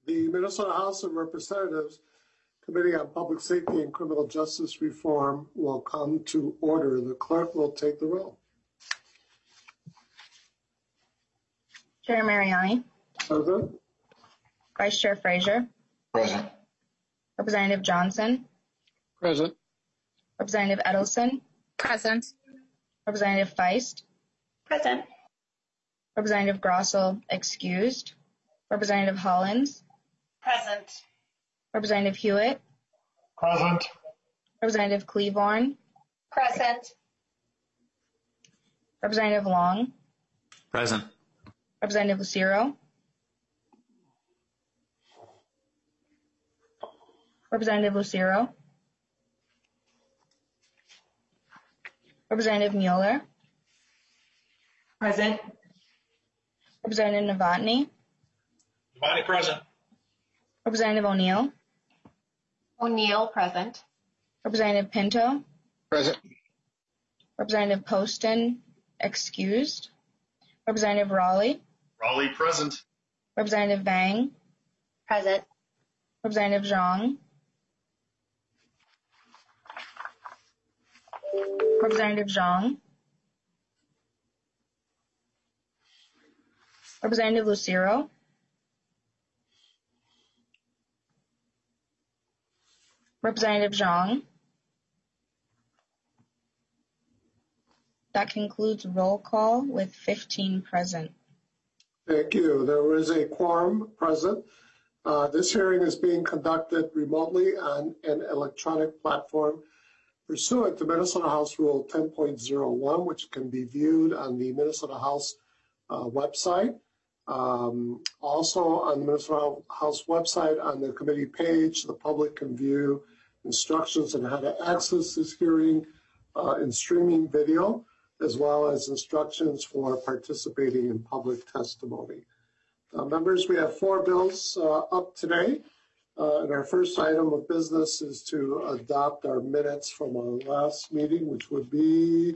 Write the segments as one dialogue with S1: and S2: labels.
S1: The Minnesota House of Representatives Committee on Public Safety and Criminal Justice Reform will come to order. The clerk will take the roll.
S2: Chair Mariani.
S1: Present.
S2: Vice Chair Frazier.
S3: Present.
S2: Representative Johnson.
S4: Present.
S2: Representative Edelson.
S5: Present.
S2: Representative Feist.
S5: Present.
S2: Representative Grossell excused. Representative Hollins.
S5: Present.
S2: Representative Hewitt.
S3: Present.
S2: Representative Cleavorn.
S5: Present.
S2: Representative Long.
S6: Present.
S2: Representative Lucero. Representative Lucero. Representative Mueller.
S5: Present.
S2: Representative Novotny.
S3: Novotny present.
S2: Representative O'Neill.
S5: O'Neill present.
S2: Representative Pinto.
S4: Present.
S2: Representative Poston excused. Representative Raleigh.
S3: Raleigh present.
S2: Representative Vang.
S5: Present.
S2: Representative Zhang. Representative Zhang. Representative Lucero. Representative Zhang. That concludes roll call with 15 present.
S1: Thank you. There is a quorum present. This hearing is being conducted remotely on an electronic platform pursuant to Minnesota House Rule 10.01, which can be viewed on the Minnesota House website. Also on the Minnesota House website, on the committee page, the public can view instructions on how to access this hearing in streaming video, as well as instructions for participating in public testimony. Members, we have 4 bills up today. And our first item of business is to adopt our minutes from our last meeting, which would be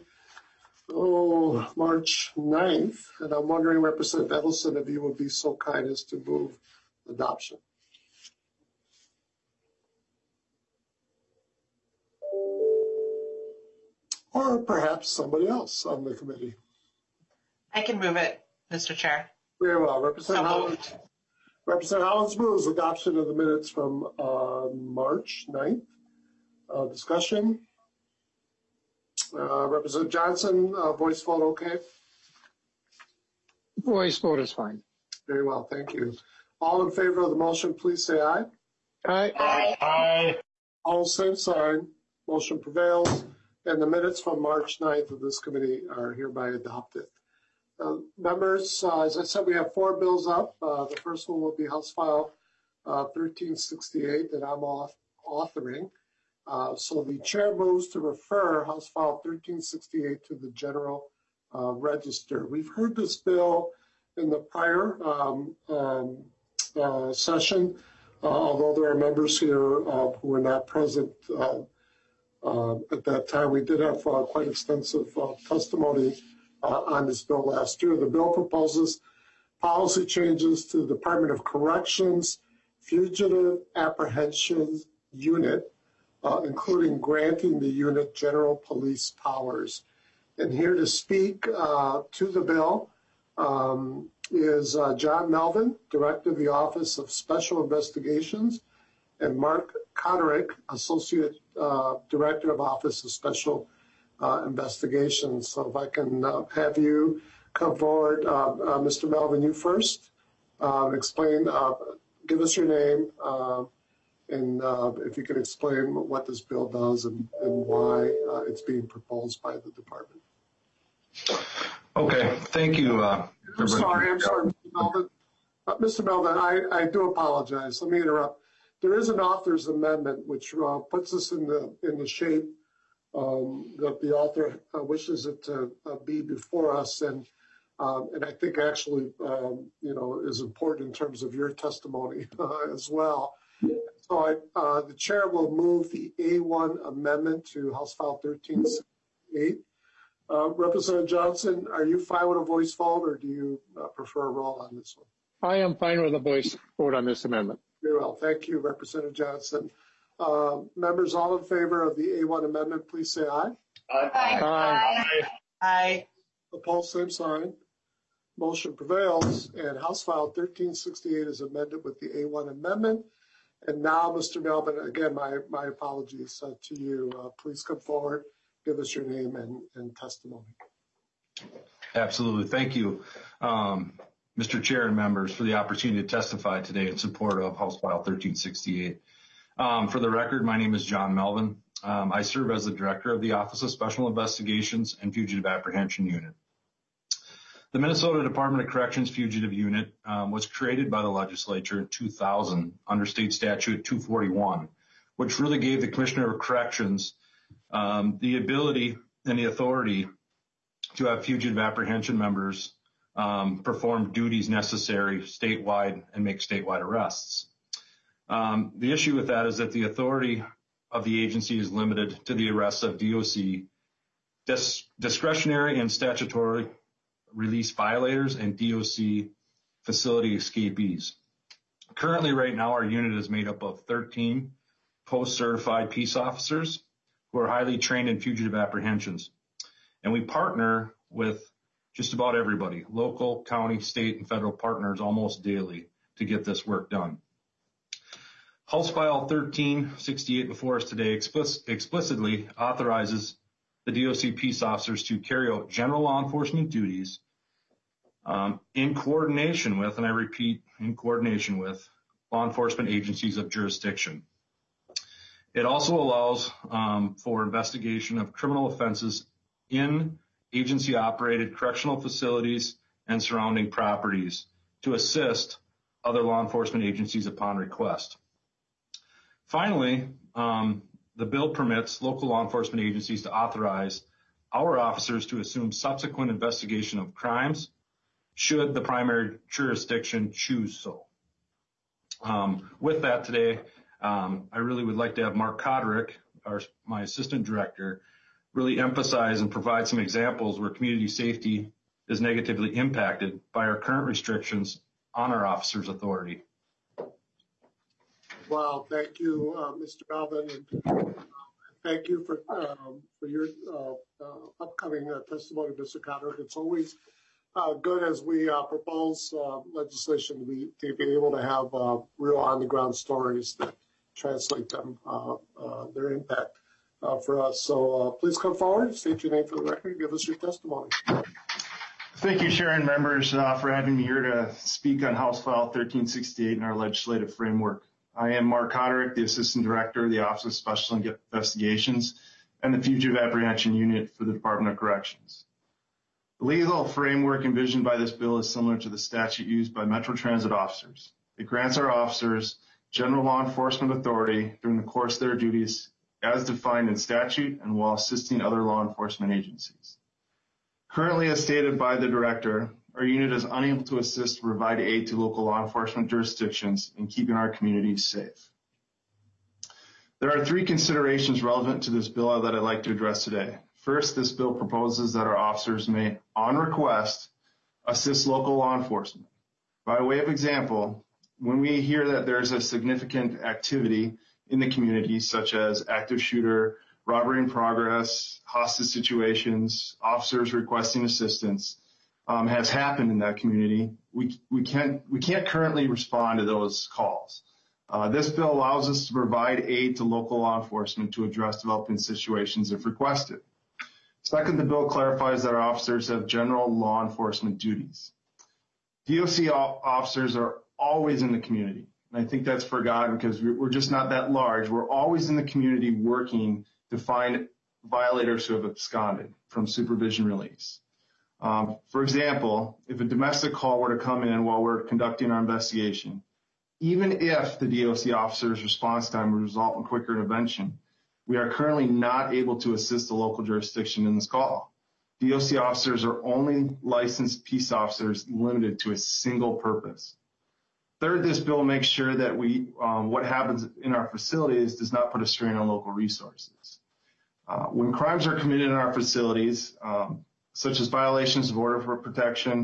S1: March 9th. And I'm wondering, Representative Edelson, if you would be so kind as to move adoption. Or perhaps somebody else on the committee.
S7: I can move it, Mr. Chair.
S1: Very well. Representative Hollins. Representative Hollins moves adoption of the minutes from March 9th. Discussion. Representative Johnson, voice vote okay?
S4: Voice vote is fine.
S1: Very well, thank you. All in favor of the motion, please say aye.
S4: Aye.
S3: Aye. Aye.
S1: All same sign. Motion prevails. And the minutes from March 9th of this committee are hereby adopted. Members, as I said, we have 4 bills up. The first one will be House File 1368 that I'm authoring. So the chair moves to refer House File 1368 to the General Register. We've heard this bill in the prior session, although there are members here who were not present at that time. We did have quite extensive testimony on this bill last year. The bill proposes policy changes to the Department of Corrections Fugitive Apprehension Unit, including granting the unit general police powers. And here to speak to the bill is John Melvin, Director of the Office of Special Investigations, and Mark Koderick, Associate Director of Office of Special Investigations. So if I can have you come forward, Mr. Melvin, you first, explain, give us your name, and if you could explain what this bill does and why it's being proposed by the department.
S8: Okay, thank you.
S1: I'm sorry, Mr. Melvin. Mr. Melvin, I do apologize. Let me interrupt. There is an author's amendment which puts us in the shape that the author wishes it to be before us, and I think actually is important in terms of your testimony as well. So the chair will move the A1 amendment to House File 1368. Representative Johnson, are you fine with a voice vote, or do you prefer a roll on this one?
S4: I am fine with a voice vote on this amendment.
S1: Very well. Thank you, Representative Johnson. Members, all in favor of the A1 amendment, please say aye.
S4: Aye.
S7: Aye.
S1: Opposed, same sign. Motion prevails, and House File 1368 is amended with the A1 amendment. And now, Mr. Melvin, again, my apologies to you. Please come forward, give us your name and testimony.
S6: Absolutely. Thank you, Mr. Chair and members, for the opportunity to testify today in support of House File 1368. For the record, my name is John Melvin. I serve as the Director of the Office of Special Investigations and Fugitive Apprehension Unit. The Minnesota Department of Corrections Fugitive Unit was created by the legislature in 2000 under State Statute 241, which really gave the Commissioner of Corrections the ability and the authority to have fugitive apprehension members perform duties necessary statewide and make statewide arrests. The issue with that is that the authority of the agency is limited to the arrests of DOC discretionary and statutory release violators and DOC facility escapees. Currently, right now, our unit is made up of 13 post-certified peace officers who are highly trained in fugitive apprehensions. And we partner with just about everybody, local, county, state, and federal partners almost daily to get this work done. House File 1368 before us today explicitly authorizes the DOC peace officers to carry out general law enforcement duties in coordination with, and I repeat, in coordination with, law enforcement agencies of jurisdiction. It also allows for investigation of criminal offenses in agency-operated correctional facilities and surrounding properties to assist other law enforcement agencies upon request. Finally, the bill permits local law enforcement agencies to authorize our officers to assume subsequent investigation of crimes should the primary jurisdiction choose so. With that today, I really would like to have Mark Koderick, my assistant director, really emphasize and provide some examples where community safety is negatively impacted by our current restrictions on our officers' authority.
S1: Well, thank you, Mr. Melvin, and thank you for your upcoming testimony, Mr. Koderick. It's always good as we propose legislation to be able to have real on-the-ground stories that translate them, their impact for us. So please come forward, state your name for the record, give us your testimony.
S8: Thank you, Chair and members, for having me here to speak on House File 1368 and our legislative framework. I am Mark Koderick, the Assistant Director of the Office of Special Investigations and the Fugitive Apprehension Unit for the Department of Corrections. The legal framework envisioned by this bill is similar to the statute used by Metro Transit officers. It grants our officers general law enforcement authority during the course of their duties as defined in statute and while assisting other law enforcement agencies. Currently, as stated by the Director, our unit is unable to assist or provide aid to local law enforcement jurisdictions in keeping our communities safe. There are three considerations relevant to this bill that I'd like to address today. First, this bill proposes that our officers may, on request, assist local law enforcement. By way of example, when we hear that there's a significant activity in the community, such as active shooter, robbery in progress, hostage situations, officers requesting assistance, has happened in that community, we can't currently respond to those calls. This bill allows us to provide aid to local law enforcement to address developing situations if requested. Second, the bill clarifies that our officers have general law enforcement duties. DOC officers are always in the community, and I think that's forgotten because we're just not that large. We're always in the community working to find violators who have absconded from supervision release. For example, if a domestic call were to come in while we're conducting our investigation, even if the DOC officer's response time would result in quicker intervention, we are currently not able to assist the local jurisdiction in this call. DOC officers are only licensed peace officers limited to a single purpose. Third, this bill makes sure that what happens in our facilities does not put a strain on local resources. When crimes are committed in our facilities, such as violations of order for protection,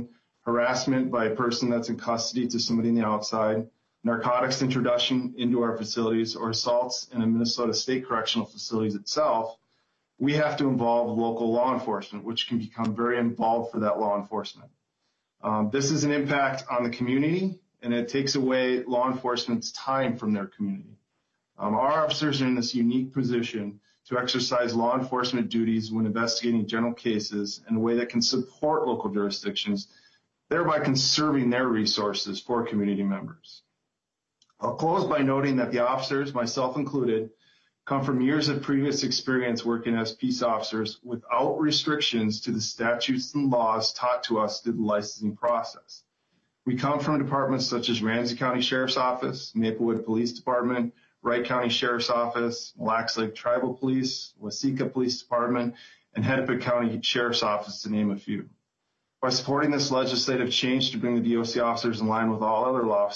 S8: harassment by a person that's in custody to somebody on the outside, narcotics introduction into our facilities, or assaults in a Minnesota State Correctional Facilities itself, we have to involve local law enforcement, which can become very involved for that law enforcement. This is an impact on the community, and it takes away law enforcement's time from their community. Our officers are in this unique position to exercise law enforcement duties when investigating general cases in a way that can support local jurisdictions, thereby conserving their resources for community members. I'll close by noting that the officers, myself included, come from years of previous experience working as peace officers without restrictions to the statutes and laws taught to us through the licensing process. We come from departments such as Ramsey County Sheriff's Office, Maplewood Police Department, Wright County Sheriff's Office, Mille Lacs Lake Tribal Police, Waseca Police Department, and Hennepin County Sheriff's Office, to name a few. By supporting this legislative change to bring the DOC officers in line with all other law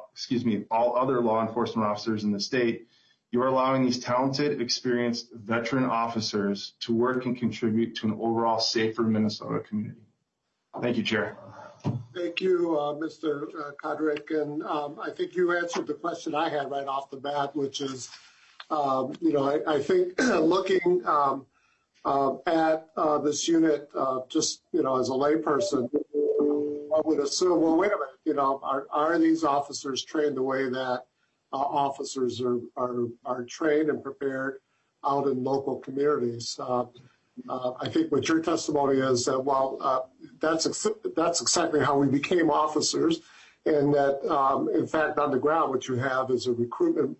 S8: enforcement officers in the state, you are allowing these talented, experienced veteran officers to work and contribute to an overall safer Minnesota community. Thank you, Chair.
S1: Thank you, Mr. Kodrick. And I think you answered the question I had right off the bat, which is, I think looking at this unit, just, as a layperson, I would assume, well, wait a minute, are these officers trained the way that officers are trained and prepared out in local communities? I think what your testimony is that, that's exactly how we became officers, and that, in fact, on the ground, what you have is a recruitment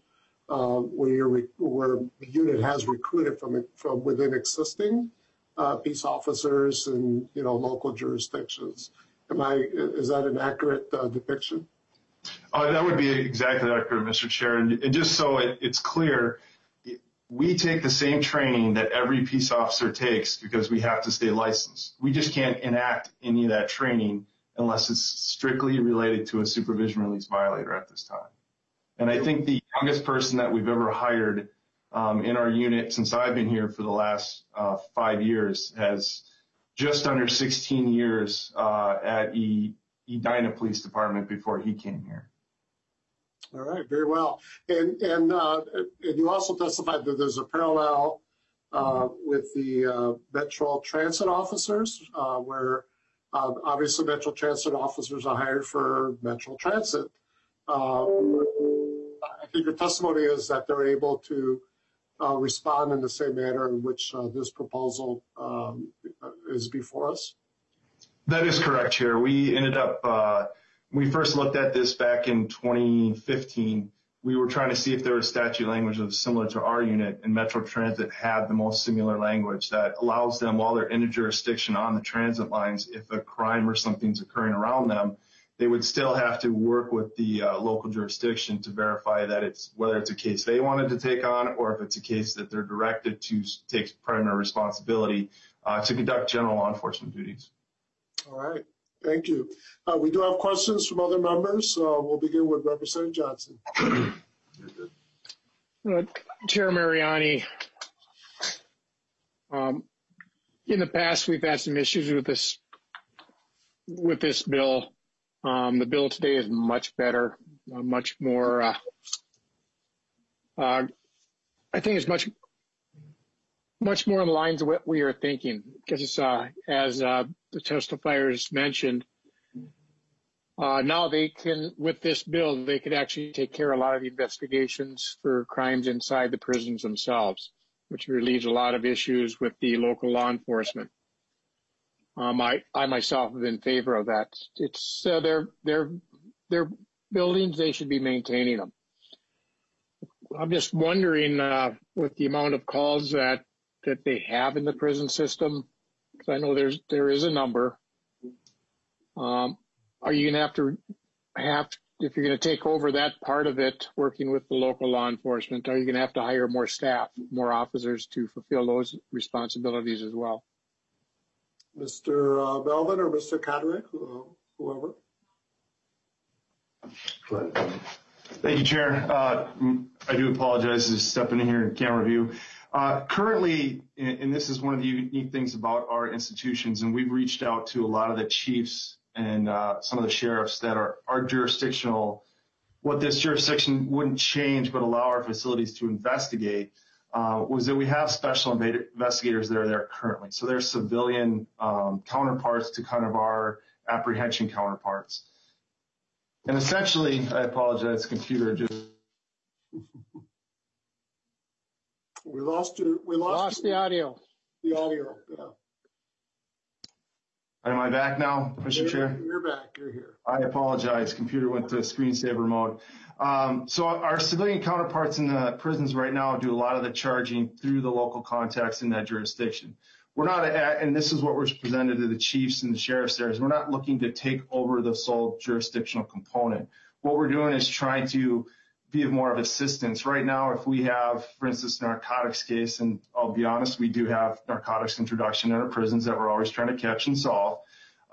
S1: where the unit has recruited from within existing peace officers in local jurisdictions. Is that an accurate depiction?
S8: That would be exactly accurate, Mr. Chair. And just so it's clear, we take the same training that every peace officer takes because we have to stay licensed. We just can't enact any of that training unless it's strictly related to a supervision release violator at this time. And I think the youngest person that we've ever hired in our unit since I've been here for the last 5 years has just under 16 years at Edina Police Department before he came here.
S1: All right, very well. And you also testified that there's a parallel with the Metro Transit officers, where obviously Metro Transit officers are hired for Metro Transit. I think your testimony is that they're able to respond in the same manner in which this proposal is before us.
S8: That is correct, Chair. We ended up, we first looked at this back in 2015. We were trying to see if there was statute language that was similar to our unit, and Metro Transit had the most similar language that allows them, while they're in a jurisdiction on the transit lines, if a crime or something's occurring around them, they would still have to work with the local jurisdiction to verify that whether it's a case they wanted to take on or if it's a case that they're directed to take primary responsibility to conduct general law enforcement duties.
S1: All right, thank you. We do have questions from other members. We'll begin with Representative Johnson.
S4: Chair Mariani, in the past we've had some issues with this bill. The bill today is much better, much more. I think it's much more in lines with what we are thinking, because it's, as the testifiers mentioned, now they can, with this bill, they could actually take care of a lot of the investigations for crimes inside the prisons themselves, which relieves a lot of issues with the local law enforcement. I myself have been in favor of that. It's their buildings, they should be maintaining them. I'm just wondering with the amount of calls that they have in the prison system, because I know there is a number. Are you going to have if you're going to take over that part of it, working with the local law enforcement, are you going to have to hire more staff, more officers to fulfill those responsibilities as well?
S1: Mr. Melvin or Mr. Kodrick, whoever.
S8: Thank you, Chair. I do apologize to step in here in camera view. Currently, and this is one of the unique things about our institutions, and we've reached out to a lot of the chiefs and some of the sheriffs that are jurisdictional. What this jurisdiction wouldn't change but allow our facilities to investigate was that we have special investigators that are there currently. So they're civilian counterparts to kind of our apprehension counterparts. And essentially, I apologize, computer just...
S1: We lost you. We
S4: Lost the audio.
S1: The audio, yeah.
S8: Am I back now, Mr. Chair?
S1: You're back. You're here.
S8: I apologize. Computer went to screensaver mode. So our civilian counterparts in the prisons right now do a lot of the charging through the local contacts in that jurisdiction. We're not, and this is what was presented to the chiefs and the sheriffs there, is we're not looking to take over the sole jurisdictional component. What we're doing is trying to be of more of assistance. Right now, if we have, for instance, narcotics case, and I'll be honest, we do have narcotics introduction in our prisons that we're always trying to catch and solve.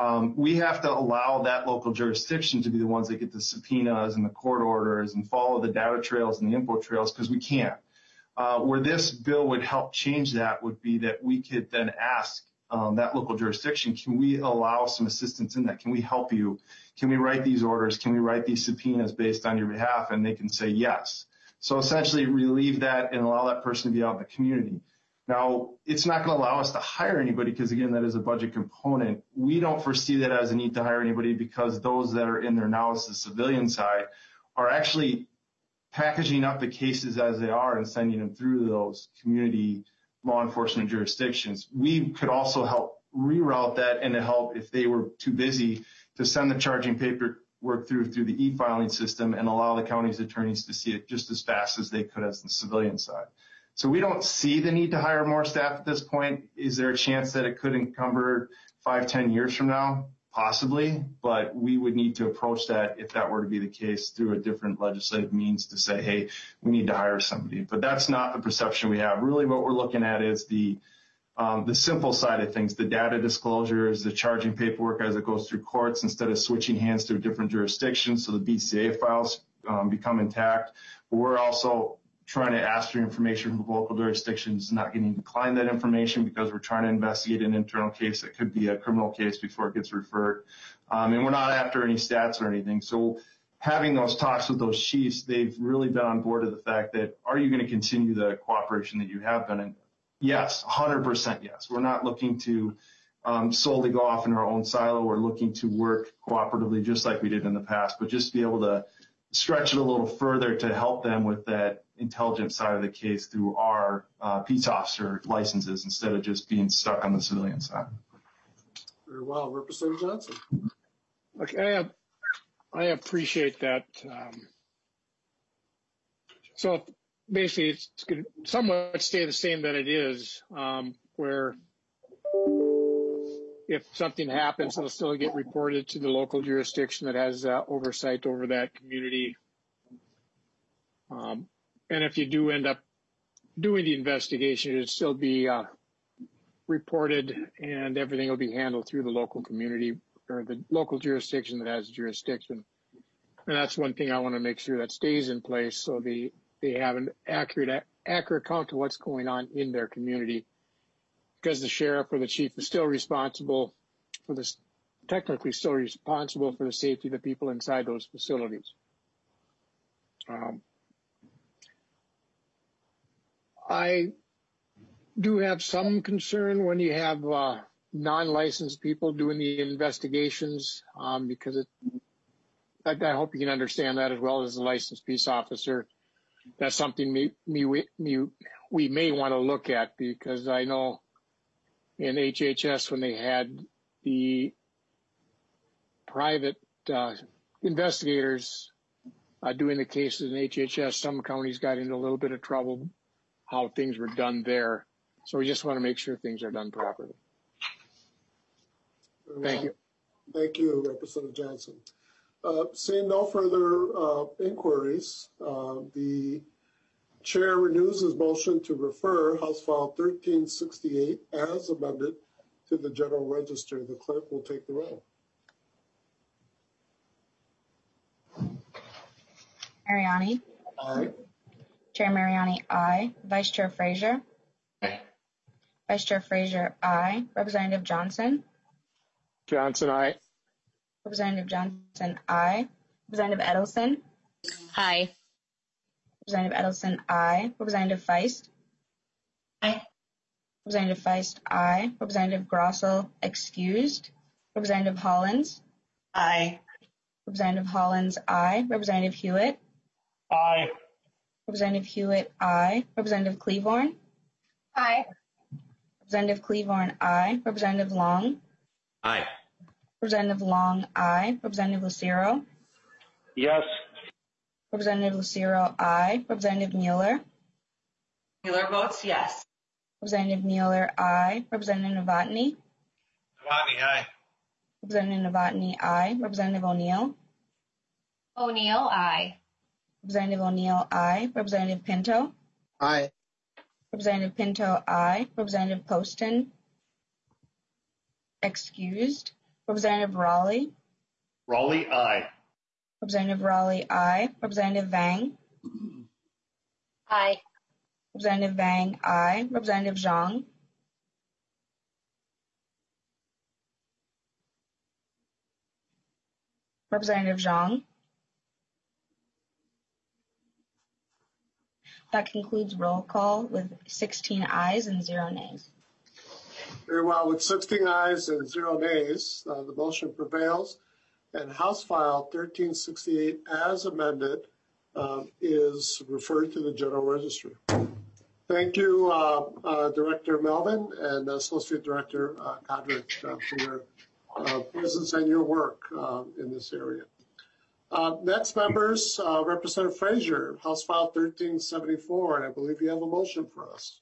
S8: We have to allow that local jurisdiction to be the ones that get the subpoenas and the court orders and follow the data trails and the info trails, because we can't. Where this bill would help change that would be that we could then ask that local jurisdiction, can we allow some assistance in that? Can we help you? Can we write these orders? Can we write these subpoenas based on your behalf? And they can say yes. So essentially relieve that and allow that person to be out in the community. Now, it's not going to allow us to hire anybody because, again, that is a budget component. We don't foresee that as a need to hire anybody because those that are in there now as the civilian side are actually packaging up the cases as they are and sending them through those community law enforcement jurisdictions. We could also help reroute that and to help if they were too busy to send the charging paperwork through the e-filing system and allow the county's attorneys to see it just as fast as they could as the civilian side. So we don't see the need to hire more staff at this point. Is there a chance that it could encumber 5-10 years from now? Possibly, but we would need to approach that if that were to be the case through a different legislative means to say, hey, we need to hire somebody. But that's not the perception we have. Really what we're looking at is the simple side of things, the data disclosures, the charging paperwork as it goes through courts instead of switching hands to a different jurisdiction so the BCA files become intact. But we're also trying to ask for information from local jurisdictions, not getting declined that information because we're trying to investigate an internal case that could be a criminal case before it gets referred. And we're not after any stats or anything. So having those talks with those chiefs, they've really been on board with the fact that, are you going to continue the cooperation that you have been in? Yes, 100% yes. We're not looking to solely go off in our own silo. We're looking to work cooperatively just like we did in the past, but just be able to stretch it a little further to help them with that intelligence side of the case through our peace officer licenses instead of just being stuck on the civilian side.
S1: Very well. Representative Johnson.
S4: Okay, I appreciate that. So basically, it's going to somewhat stay the same that it is, where if something happens, it'll still get reported to the local jurisdiction that has oversight over that community. And if you do end up doing the investigation, it'll still be reported and everything will be handled through the local community or the local jurisdiction that has jurisdiction. And that's one thing I want to make sure that stays in place so they have an accurate account of what's going on in their community, because the sheriff or the chief is still responsible for this, technically still responsible for the safety of the people inside those facilities. I do have some concern when you have non-licensed people doing the investigations, because I hope you can understand that as well as a licensed peace officer. That's something we may want to look at, because I know in HHS when they had the private investigators doing the cases in HHS, some counties got into a little bit of trouble how things were done there. So we just want to make sure things are done properly. Thank you.
S1: Thank you, Representative Johnson. Seeing no further inquiries, the chair renews his motion to refer House File 1368 as amended to the General Register. The clerk will take the roll.
S2: Mariani.
S1: Aye.
S2: Chair Mariani, aye. Vice Chair Frazier.
S3: Aye.
S2: Vice Chair Frazier, aye. Representative Johnson.
S4: Johnson, aye.
S2: Representative Johnson, aye. Representative Edelson.
S9: Aye.
S2: Representative Edelson, aye. Representative Feist.
S5: Aye.
S2: Representative Feist, aye. Representative Grossell, excused. Representative Hollins.
S7: Aye.
S2: Representative Hollins, aye. Representative Hewitt.
S3: Aye.
S2: Representative Hewitt, aye. Representative Cleavorn.
S5: Aye.
S2: Representative Cleavorn, aye. Representative Long.
S10: Aye.
S2: Representative Long, aye. Representative Lucero.
S3: Yes.
S2: Representative Lucero, aye. Representative Mueller.
S7: Mueller votes yes.
S2: Representative Mueller, aye. Representative Novotny.
S3: Novotny, aye.
S2: Representative Novotny, aye. Representative O'Neill.
S5: O'Neill, aye.
S2: Representative O'Neill, aye. Representative Pinto.
S10: Aye.
S2: Representative Pinto, aye. Representative Poston, excused. Representative Raleigh.
S3: Raleigh, aye.
S2: Representative Raleigh, aye. Representative Vang.
S5: Aye.
S2: Representative Vang, aye. Representative Zhang. Representative Zhang. That concludes roll call with 16 ayes and 0 nays.
S1: Very well. With 16 ayes and 0 nays, the motion prevails, and House File 1368 as amended is referred to the General Registry. Thank you, Director Melvin and Associate Director Kodrick, for your presence and your work in this area. Next, members, Representative Frazier, House File 1374, and I believe you have a motion for us.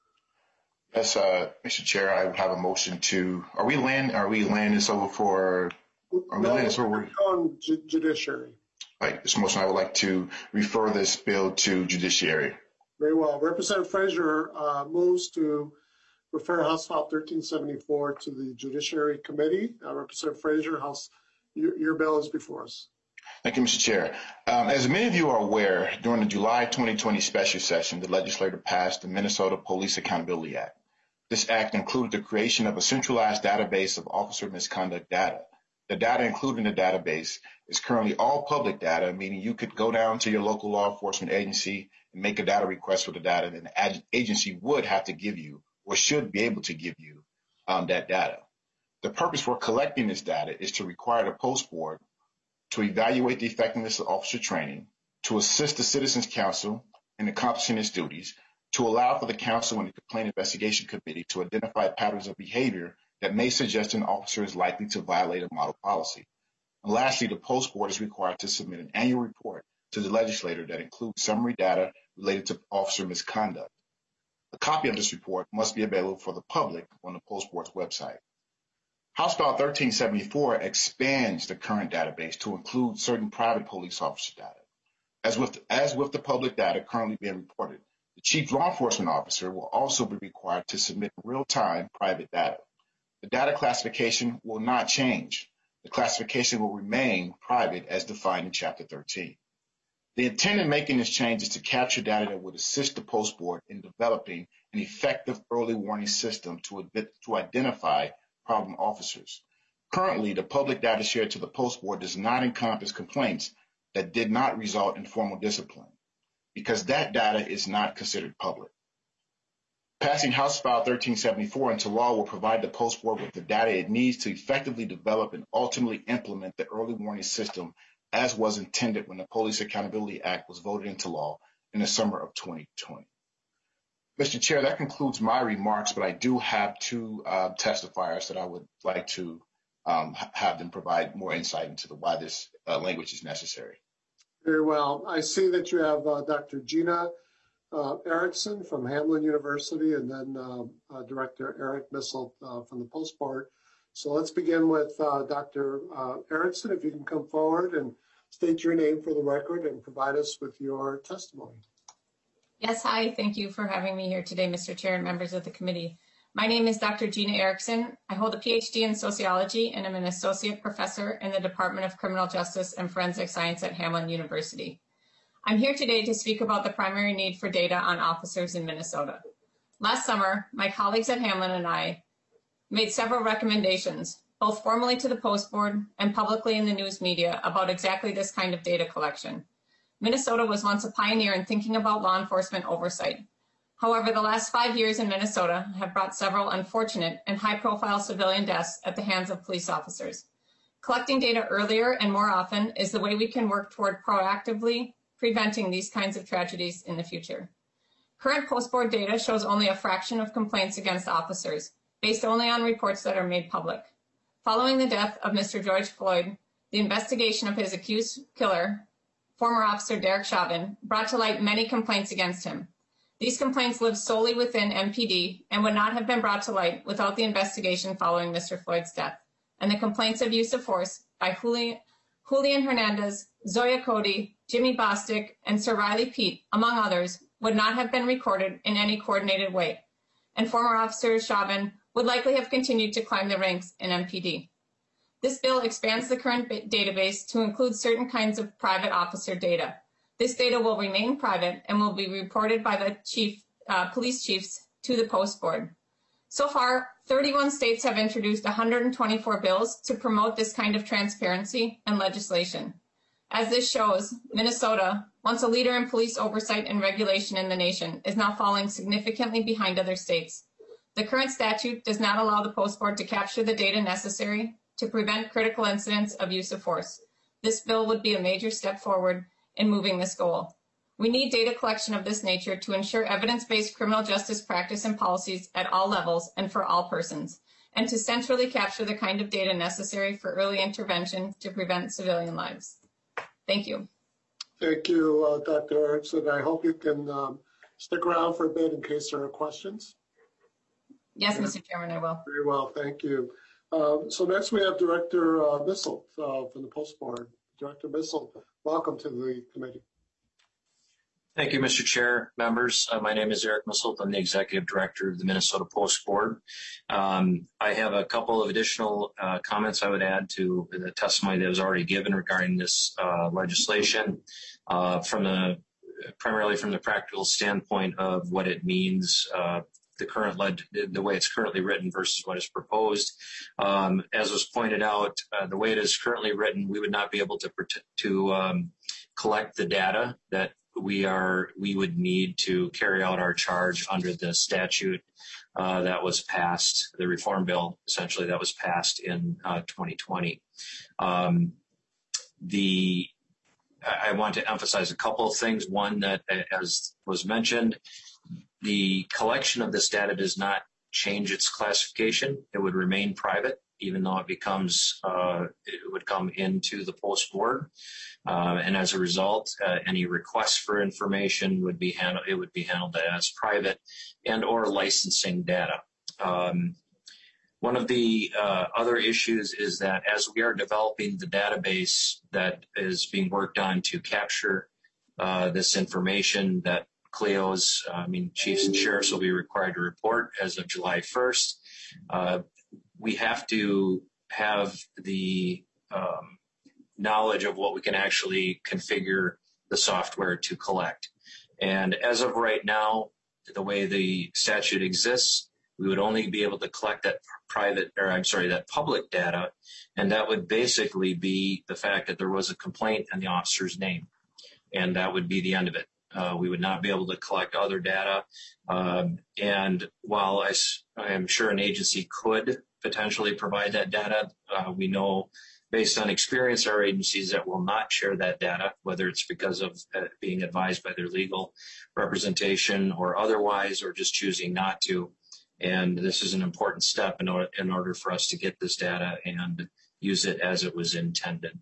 S11: Yes, Mr. Chair, I have a motion to. Are we laying this over for? Are we laying this over?
S1: On judiciary.
S11: Right. This motion, I would like to refer this bill to judiciary.
S1: Very well. Representative Frazier moves to refer House File 1374 to the Judiciary Committee. Representative Frazier, your bill is before us.
S11: Thank you, Mr. Chair. As many of you are aware, during the July 2020 special session, the legislature passed the Minnesota Police Accountability Act. This act included the creation of a centralized database of officer misconduct data. The data included in the database is currently all public data, meaning you could go down to your local law enforcement agency and make a data request for the data, and the agency would have to give you or should be able to give you that data. The purpose for collecting this data is to require the Post Board to evaluate the effectiveness of officer training, to assist the Citizens Council in accomplishing its duties, to allow for the Council and the Complaint Investigation Committee to identify patterns of behavior that may suggest an officer is likely to violate a model policy. And lastly, the Post Board is required to submit an annual report to the legislator that includes summary data related to officer misconduct. A copy of this report must be available for the public on the Post Board's website. House File 1374 expands the current database to include certain private police officer data. As with the public data currently being reported, the Chief Law Enforcement Officer will also be required to submit real-time private data. The data classification will not change. The classification will remain private as defined in Chapter 13. The intent in making this change is to capture data that would assist the Post Board in developing an effective early warning system to identify problem officers. Currently, the public data shared to the Post Board does not encompass complaints that did not result in formal discipline, because that data is not considered public. Passing House File 1374 into law will provide the Post Board with the data it needs to effectively develop and ultimately implement the early warning system as was intended when the Police Accountability Act was voted into law in the summer of 2020. Mr. Chair, that concludes my remarks, but I do have two testifiers that I would like to have them provide more insight into why this language is necessary.
S1: Very well. I see that you have Dr. Gina Erickson from Hamline University, and then Director Eric Missel from the Post Board. So let's begin with Dr. Erickson. If you can come forward and state your name for the record and provide us with your testimony.
S12: Yes, hi. Thank you for having me here today, Mr. Chair and members of the committee. My name is Dr. Gina Erickson. I hold a PhD in sociology and am an associate professor in the Department of Criminal Justice and Forensic Science at Hamline University. I'm here today to speak about the primary need for data on officers in Minnesota. Last summer, my colleagues at Hamline and I made several recommendations both formally to the Post Board and publicly in the news media about exactly this kind of data collection. Minnesota was once a pioneer in thinking about law enforcement oversight. However, the last 5 years in Minnesota have brought several unfortunate and high-profile civilian deaths at the hands of police officers. Collecting data earlier and more often is the way we can work toward proactively preventing these kinds of tragedies in the future. Current Post Board data shows only a fraction of complaints against officers, based only on reports that are made public. Following the death of Mr. George Floyd, the investigation of his accused killer, former officer Derek Chauvin, brought to light many complaints against him. These complaints live solely within MPD and would not have been brought to light without the investigation following Mr. Floyd's death, and the complaints of use of force by Julian Hernandez, Zoya Cody, Jimmy Bostic, and Sir Riley Pete, among others, would not have been recorded in any coordinated way, and former officer Chauvin would likely have continued to climb the ranks in MPD. This bill expands the current database to include certain kinds of private officer data. This data will remain private and will be reported by the police chiefs to the Post Board. So far, 31 states have introduced 124 bills to promote this kind of transparency and legislation. As this shows, Minnesota, once a leader in police oversight and regulation in the nation, is now falling significantly behind other states. The current statute does not allow the Post Board to capture the data necessary to prevent critical incidents of use of force. This bill would be a major step forward in moving this goal. We need data collection of this nature to ensure evidence-based criminal justice practice and policies at all levels and for all persons, and to centrally capture the kind of data necessary for early intervention to prevent civilian lives. Thank you.
S1: Thank you, Dr. Erickson. I hope you can stick around for a bit in case there are questions.
S12: Yes, Mr. Chairman, I will.
S1: Very well, thank you. So next we have Director Misselt from the Post Board. Director Misselt, welcome to the committee.
S9: Thank you, Mr. Chair, members. My name is Eric Misselt. I'm the Executive Director of the Minnesota Post Board. I have a couple of additional comments I would add to the testimony that was already given regarding this legislation primarily from the practical standpoint of what it means the way it's currently written versus what is proposed. As was pointed out, the way it is currently written, we would not be able to collect the data that we would need to carry out our charge under the statute that was passed, the reform bill essentially that was passed in 2020. I want to emphasize a couple of things. One, that as was mentioned, the collection of this data does not change its classification. It would remain private, even though it would come into the Post Board. And as a result, any requests for information would be handled as private and or licensing data. One of the other issues is that as we are developing the database that is being worked on to capture this information that chiefs and sheriffs will be required to report as of July 1st. We have to have the knowledge of what we can actually configure the software to collect. And as of right now, the way the statute exists, we would only be able to collect that public data, and that would basically be the fact that there was a complaint and the officer's name, and that would be the end of it. We would not be able to collect other data. And while I am sure an agency could potentially provide that data, we know based on experience our agencies that will not share that data, whether it's because of being advised by their legal representation or otherwise, or just choosing not to. And this is an important step in order for us to get this data and use it as it was intended.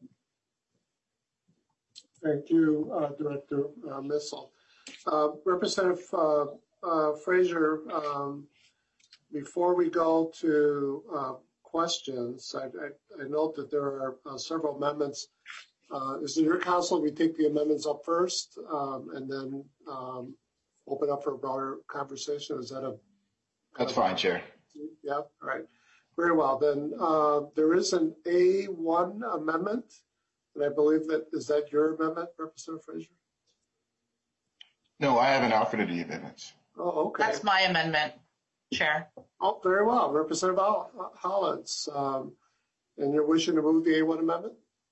S1: Thank you, Director Misselt. Representative Frazier, before we go to questions, I note that there are several amendments. Is it your counsel we take the amendments up first and then open up for a broader conversation? Is that
S11: That's fine, Chair.
S1: Yeah, all right. Very well. Then there is an A1 amendment. And I believe is that your amendment, Representative Frazier?
S11: No, I haven't offered any amendments.
S1: Oh, okay.
S7: That's my amendment. Chair.
S1: Oh, very well. Representative Hollins, and you're wishing to move the A1 amendment?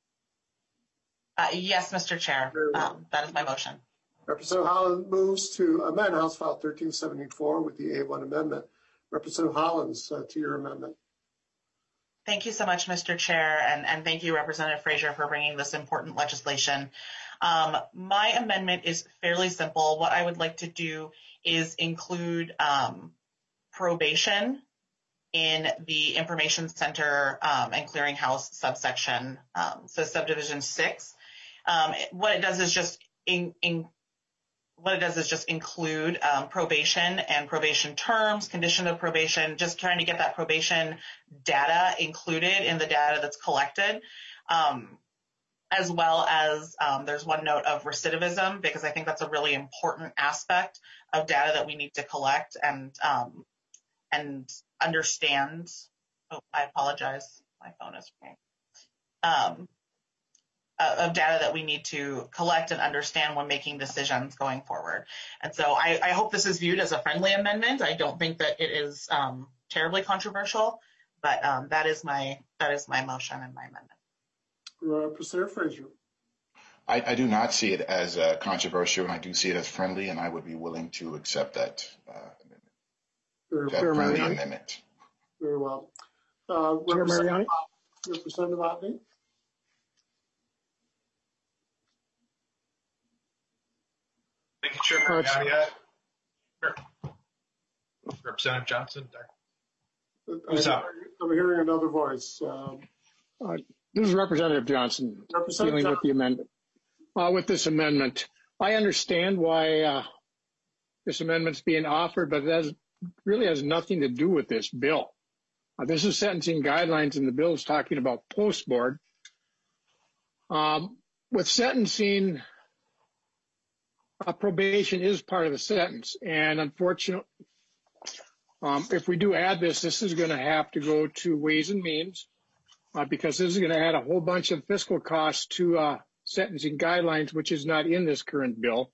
S7: Yes, Mr. Chair. That is my motion.
S1: Representative Hollins moves to amend House File 1374 with the A1 amendment. Representative Hollins, to your amendment.
S7: Thank you so much, Mr. Chair, and thank you, Representative Frazier, for bringing this important legislation. My amendment is fairly simple. What I would like to do is include probation in the Information Center and Clearinghouse subsection, so subdivision 6. What it does is just include probation and probation terms, condition of probation, just trying to get that probation data included in the data that's collected, as well as there's one note of recidivism, because I think that's a really important aspect of data that we need to collect and understand. Oh, I apologize. My phone is ringing. Of data that we need to collect and understand when making decisions going forward. And so I hope this is viewed as a friendly amendment. I don't think that it is terribly controversial, but that is my motion and my amendment.
S1: Representative Frazier.
S11: I do not see it as controversial, and I do see it as friendly, and I would be willing to accept that friendly amendment.
S1: Very well. Representative Otley.
S3: Thank you, Chair Mariani. Representative Johnson. Who's up?
S1: I'm hearing another voice.
S4: This is Representative Johnson dealing with the amendment. With this amendment, I understand why this amendment's being offered, but it really has nothing to do with this bill. This is sentencing guidelines, and the bill is talking about post board. With sentencing, probation is part of the sentence, and unfortunately, if we do add this, this is going to have to go to Ways and Means because this is going to add a whole bunch of fiscal costs to sentencing guidelines, which is not in this current bill.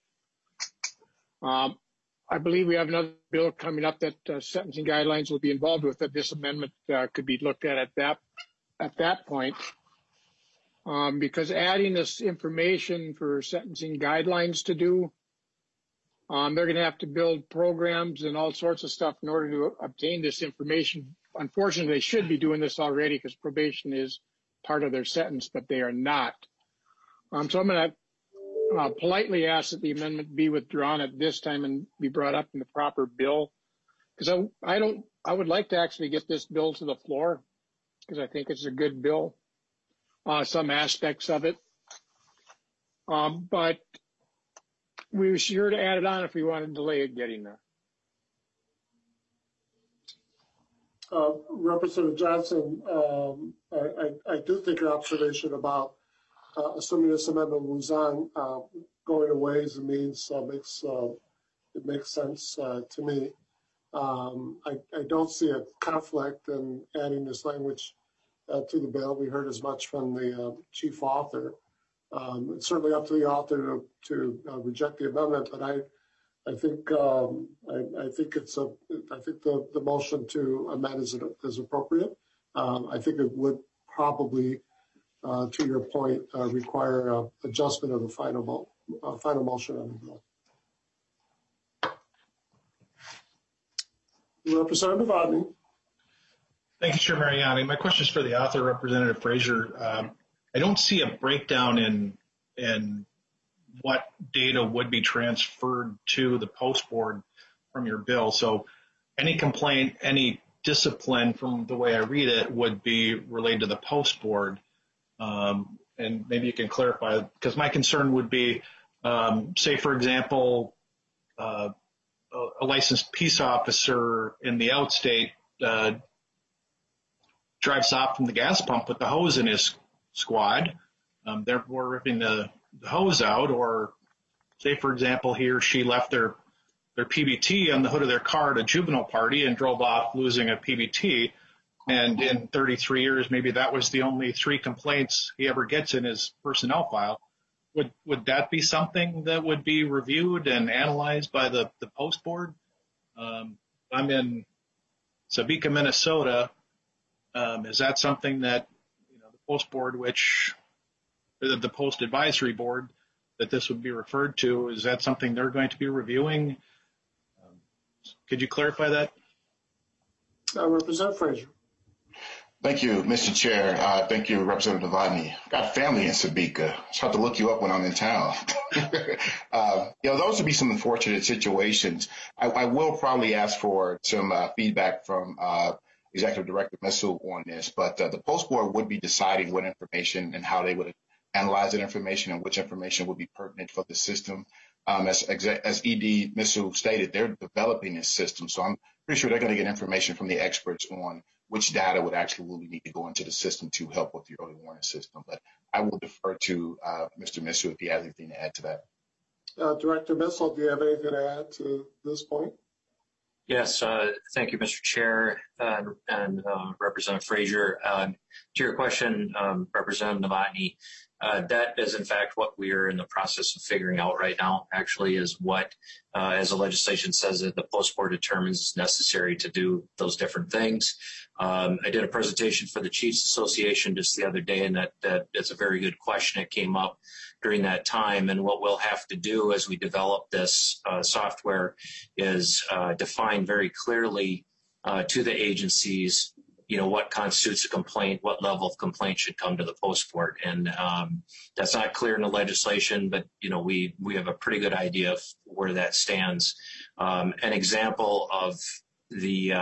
S4: I believe we have another bill coming up that sentencing guidelines will be involved with. That this amendment could be looked at that point, because adding this information for sentencing guidelines to do, they're going to have to build programs and all sorts of stuff in order to obtain this information. Unfortunately, they should be doing this already because probation is part of their sentence, but they are not. So I'm going to politely ask that the amendment be withdrawn at this time and be brought up in the proper bill, because I would like to actually get this bill to the floor because I think it's a good bill, some aspects of it, but we were sure to add it on if we wanted to delay it getting there.
S1: Representative Johnson, I do think your observation about assuming this amendment moves on, going to Ways and Means makes sense to me. I don't see a conflict in adding this language to the bill. We heard as much from the chief author. It's certainly up to the author to reject the amendment, but I think the motion to amend is appropriate. I think it would probably, to your point, require adjustment of the final motion on the bill. Representative Odney.
S3: Thank you, Chair Mariani. My question is for the author, Representative Frazier. I don't see a breakdown in what data would be transferred to the post board from your bill. So any complaint, any discipline from the way I read it would be related to the post board. And maybe you can clarify, because my concern would be, say, for example, a licensed peace officer in the outstate drives off from the gas pump with the hose in his squad, therefore ripping the hose out, or say, for example, he or she left their PBT on the hood of their car at a juvenile party and drove off losing a PBT. And in 33 years, maybe that was the only 3 complaints he ever gets in his personnel file. Would that be something that would be reviewed and analyzed by the post board? I'm in Sebeka, Minnesota, is that something that the Post Board, the Post Advisory Board, that this would be referred to? Is that something they're going to be reviewing? Could you clarify that?
S1: Representative Frazier.
S11: Thank you, Mr. Chair. Thank you, Representative Novotny. I've got family in Sebeka. I have to look you up when I'm in town. Those would be some unfortunate situations. I will probably ask for some feedback from Executive Director Missou on this, but the Post Board would be deciding what information and how they would analyze that information and which information would be pertinent for the system. As ED Missou stated, they're developing this system, so I'm pretty sure they're going to get information from the experts on which data would actually need to go into the system to help with the early warning system. But I will defer to Mr. Missou if he has anything to add to that.
S1: Director Missou, do you have anything to add to this point?
S9: Yes, thank you, Mr. Chair and Representative Frazier. To your question, Representative Novotny, that is in fact what we are in the process of figuring out right now, actually, is what, as the legislation says, that the Post Board determines is necessary to do those different things. I did a presentation for the Chiefs Association just the other day, and that it's a very good question. It came up during that time, and what we'll have to do as we develop this software is define very clearly to the agencies what constitutes a complaint, what level of complaint should come to the Post Board. And that's not clear in the legislation, but, we have a pretty good idea of where that stands. An example of the,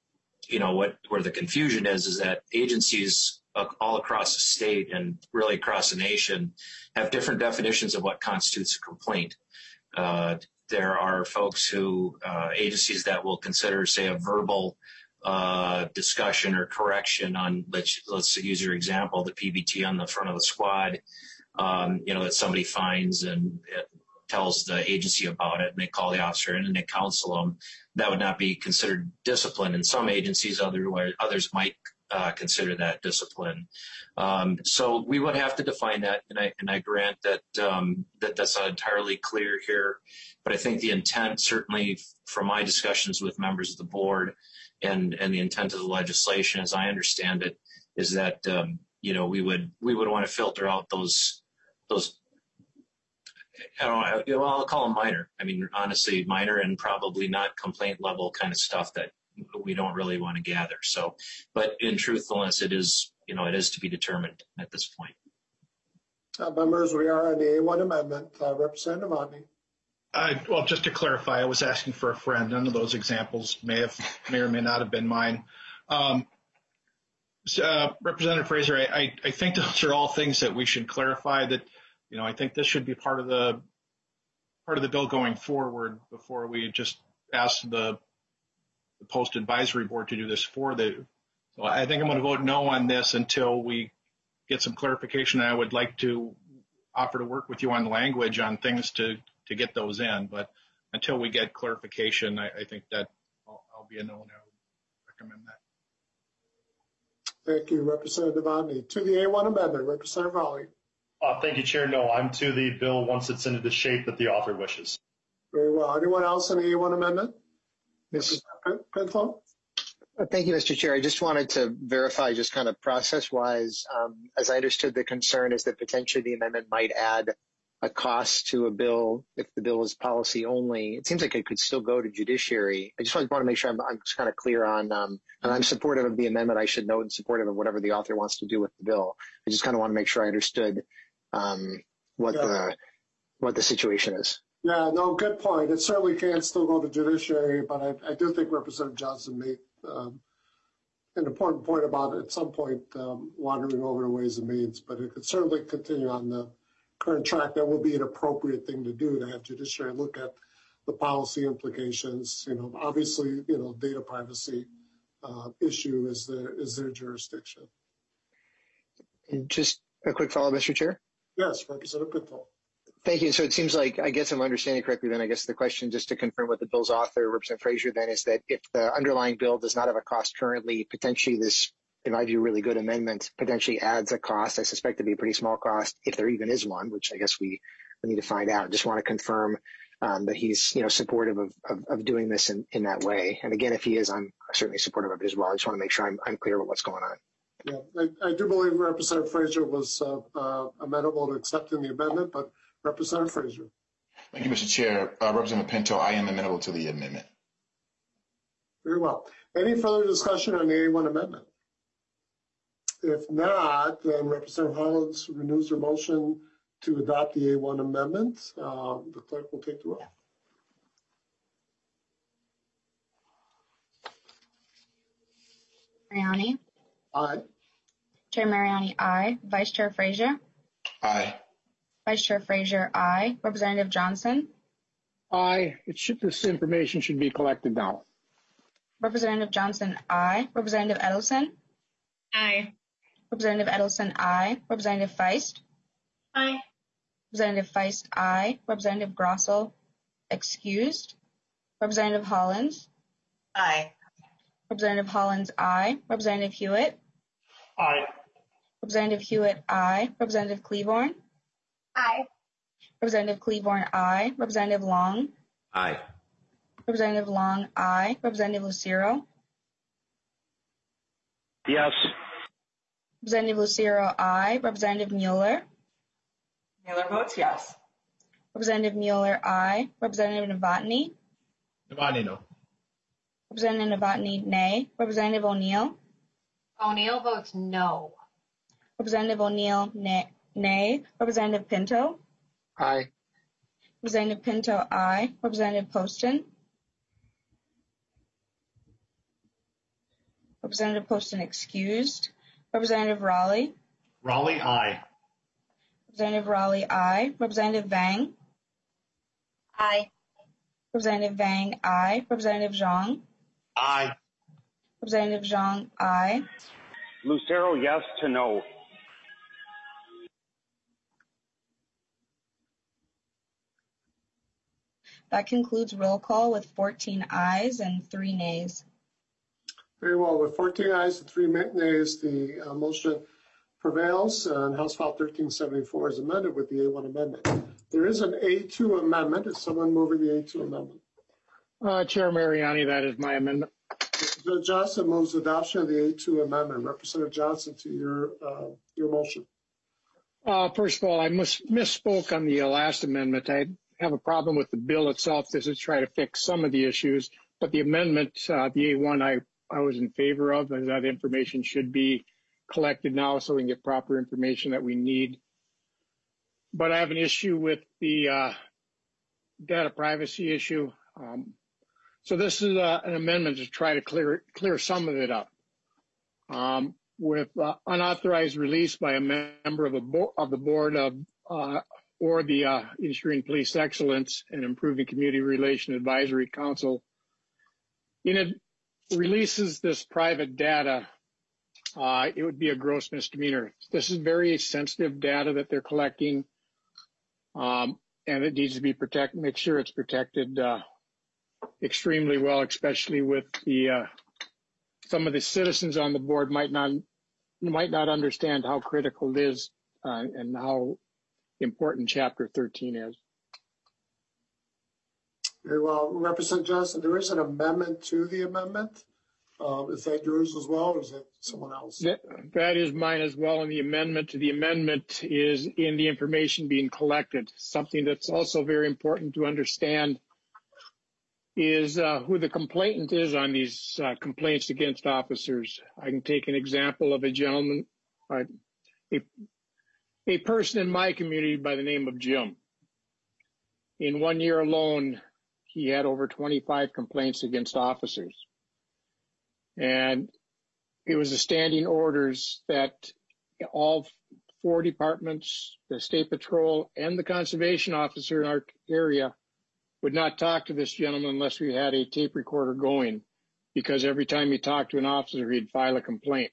S9: where the confusion is that agencies all across the state and really across the nation have different definitions of what constitutes a complaint. There are folks agencies that will consider, say, a verbal discussion or correction on, let's use your example, the PBT on the front of the squad, that somebody finds and tells the agency about it, and they call the officer in and they counsel them. That would not be considered discipline in some agencies. Others might consider that discipline. So we would have to define that, and I grant that that's not entirely clear here. But I think the intent, certainly from my discussions with members of the board, and the intent of the legislation, as I understand it, is that we would want to filter out those. I'll call them minor. I mean, honestly, minor and probably not complaint level kind of stuff that we don't really want to gather. So, but in truthfulness, it is to be determined at this point.
S1: Members, we are on the A1 amendment. Representative Novotny.
S3: Well, just to clarify, I was asking for a friend. None of those examples may or may not have been mine. Representative Frazier, I think those are all things that we should clarify. That I think this should be part of the bill going forward before we just ask the Post Advisory Board to do this for the. So I think I'm going to vote no on this until we get some clarification. I would like to offer to work with you on language on things to get those in, but until we get clarification, I think that I'll be a no, and I would recommend that.
S1: Thank you, Representative Novotny. To the A1 amendment, Representative Raleigh.
S10: Thank you, Chair. No, I'm to the bill once it's into the shape that the author wishes.
S1: Very well. Anyone else on the A1 amendment? Mrs. Penfold?
S13: Thank you, Mr. Chair. I just wanted to verify, just kind of process-wise, as I understood, the concern is that potentially the amendment might add a cost to a bill if the bill is policy only. It seems like it could still go to judiciary. I just want to make sure I'm just kind of clear on, and I'm supportive of the amendment, I should note, and supportive of whatever the author wants to do with the bill. I just kind of want to make sure I understood what the situation is.
S1: Yeah, no, good point. It certainly can still go to judiciary, but I do think Representative Johnson made an important point about it at some point, wandering over to Ways and Means, but it could certainly continue on the current track. That will be an appropriate thing to do, to have judiciary look at the policy implications. Obviously, data privacy issue is their jurisdiction.
S13: And just a quick follow-up, Mr. Chair?
S1: Yes, Representative Pinto.
S13: Thank you. So it seems like, I guess I'm understanding correctly then, I guess the question, just to confirm what the bill's author, Representative Frazier, then, is that if the underlying bill does not have a cost currently, potentially this, in my view, really good amendment potentially adds a cost. I suspect it'd be a pretty small cost, if there even is one, which I guess we need to find out. Just want to confirm that he's, supportive of doing this in that way. And again, if he is, I'm certainly supportive of it as well. I just want to make sure I'm clear about what's going on.
S1: Yeah, I do believe Representative Frazier was amenable to accepting the amendment, but Representative Frazier.
S11: Thank you, Mr. Chair. Representative Pinto, I am amenable to the amendment.
S1: Very well. Any further discussion on the A1 amendment? If not, then Representative Hollins renews her motion to adopt the A1 amendment. The clerk will take the roll.
S2: Mariani?
S1: Aye.
S2: Chair Mariani, aye. Vice Chair Frazier?
S11: Aye.
S2: Vice Chair Frazier, aye. Representative Johnson?
S4: Aye. This information should be collected now.
S2: Representative Johnson, aye. Representative Edelson?
S5: Aye.
S2: Representative Edelson, aye. Representative Feist?
S5: Aye.
S2: Representative Feist, aye. Representative Grossell, excused. Representative Hollins?
S7: Aye.
S2: Representative Hollins, aye. Representative Hewitt?
S10: Aye.
S2: Representative Hewitt, aye. Representative Cleaborn?
S5: Aye.
S2: Representative Cleaborn, aye. Representative Long?
S9: Aye.
S2: Representative Long, aye. Representative Lucero?
S10: Yes.
S2: Representative Lucero, aye. Representative Mueller?
S7: Mueller votes yes.
S2: Representative Mueller, aye. Representative Novotny?
S3: Novotny, no.
S2: Representative Novotny, nay. Representative O'Neill?
S5: O'Neill votes no.
S2: Representative O'Neill, nay. Representative Pinto?
S4: Aye.
S2: Representative Pinto, aye. Representative Poston? Representative Poston, excused. Representative Raleigh?
S10: Raleigh, aye.
S2: Representative Raleigh, aye. Representative Vang?
S5: Aye.
S2: Representative Vang, aye. Representative Zhang?
S10: Aye.
S2: Representative Zhang, aye.
S10: Lucero, yes to no.
S2: That concludes roll call with 14 ayes and 3 nays.
S1: Very well. With 14 ayes and 3 nays, the motion prevails, and House File 1374 is amended with the A1 amendment. There is an A2 amendment. Is someone moving the A2 amendment?
S4: Chair Mariani, that is my amendment.
S1: Representative Johnson moves adoption of the A2 amendment. Representative Johnson, to your motion.
S4: First of all, I misspoke on the last amendment. I have a problem with the bill itself. This is try to fix some of the issues, but the amendment, the A1, I was in favor of, as that information should be collected now so we can get proper information that we need. But I have an issue with the data privacy issue. So this is an amendment to try to clear some of it up. With unauthorized release by a member of the board of or the Ensuring Police Excellence and Improving Community Relation Advisory Council, it releases this private data, it would be a gross misdemeanor. This is very sensitive data that they're collecting, and it needs to be protected. Make sure it's protected extremely well, especially with the some of the citizens on the board might not understand how critical it is and how important Chapter 13 is.
S1: Very well. Representative Johnson, there is an amendment to the amendment. Is that yours as well, or is that someone else?
S4: That is mine as well, and the amendment to the amendment is in the information being collected. Something that's also very important to understand is who the complainant is on these complaints against officers. I can take an example of a gentleman, a person in my community by the name of Jim. In 1 year alone, he had over 25 complaints against officers. And it was the standing orders that all 4 departments, the State Patrol and the conservation officer in our area, would not talk to this gentleman unless we had a tape recorder going, because every time he talked to an officer, he'd file a complaint.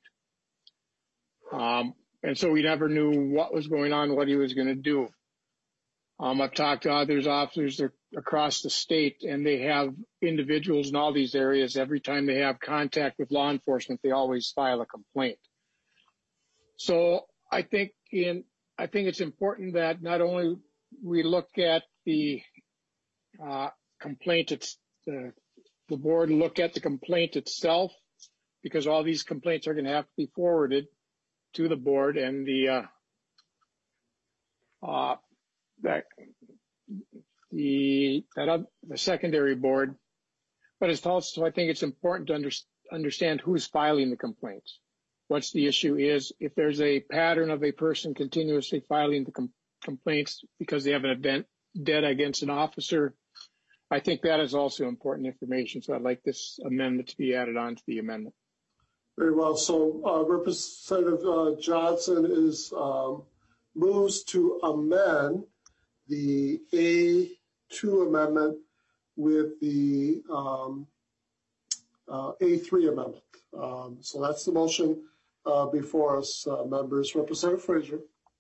S4: And so we never knew what was going on, what he was going to do. I've talked to others officers across the state, and they have individuals in all these areas. Every time they have contact with law enforcement, they always file a complaint. So I think it's important that not only we look at the complaint, the board look at the complaint itself, because all these complaints are going to have to be forwarded to the board and the secondary board. But it's also, I think it's important to understand who's filing the complaints. What's the issue is. If there's a pattern of a person continuously filing the complaints because they have an vendetta against an officer, I think that is also important information. So I'd like this amendment to be added on to the amendment.
S1: Very well. So Representative Johnson moves to amend the A2 amendment with the A3 amendment. So that's the motion before us, members. Representative Frazier.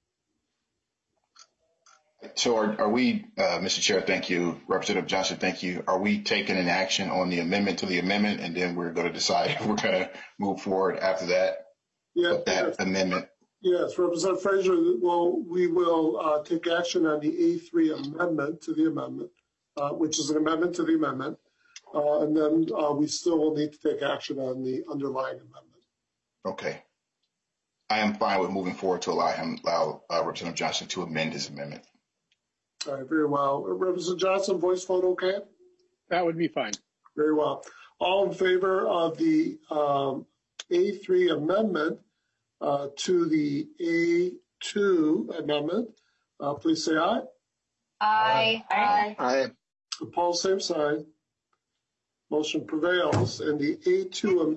S11: So are we, Mr. Chair, thank you. Representative Johnson, thank you. Are we taking an action on the amendment to the amendment, and then we're going to decide if we're going to move forward after that?
S1: Yeah,
S11: that amendment.
S1: Yes, Representative Frazier, well, we will take action on the A3 amendment to the amendment, which is an amendment to the amendment. And then we still will need to take action on the underlying amendment.
S11: Okay. I am fine with moving forward to allow Representative Johnson to amend his amendment.
S1: All right, very well. Representative Johnson, voice vote okay?
S4: That would be fine.
S1: Very well. All in favor of the A3 amendment to the A2 amendment, please say aye.
S5: Aye. Aye.
S13: Aye.
S1: Opposed, same sign. Motion prevails, and the A2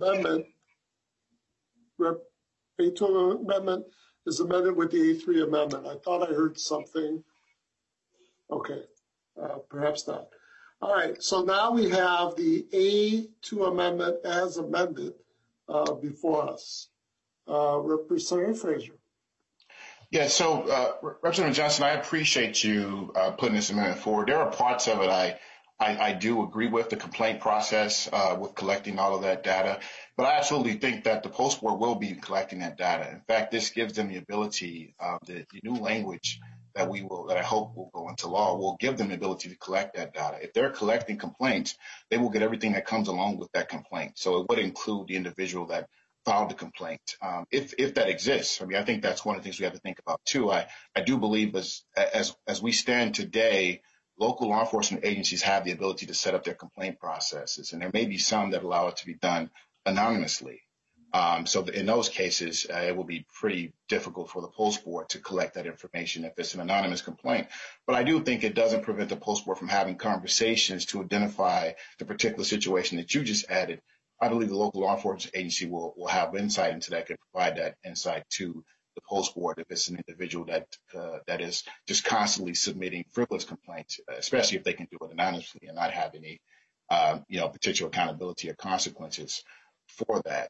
S1: amendment is amended with the A3 amendment. I thought I heard something. Okay, perhaps not. All right, so now we have the A2 amendment as amended before us. Representative Frazier.
S11: Yeah, so Representative Johnson, I appreciate you putting this amendment forward. There are parts of it I do agree with, the complaint process with collecting all of that data, but I absolutely think that the post board will be collecting that data. In fact, this gives them the ability, the new language that I hope will go into law will give them the ability to collect that data. If they're collecting complaints, they will get everything that comes along with that complaint. So it would include the individual that filed the complaint, if that exists. I mean, I think that's one of the things we have to think about too. I do believe as we stand today, local law enforcement agencies have the ability to set up their complaint processes, and there may be some that allow it to be done anonymously. So in those cases, it will be pretty difficult for the post board to collect that information if it's an anonymous complaint. But I do think it doesn't prevent the post board from having conversations to identify the particular situation that you just added. I believe the local law enforcement agency will have insight into that, can provide that insight to the post board if it's an individual that is just constantly submitting frivolous complaints, especially if they can do it anonymously and not have any potential accountability or consequences for that.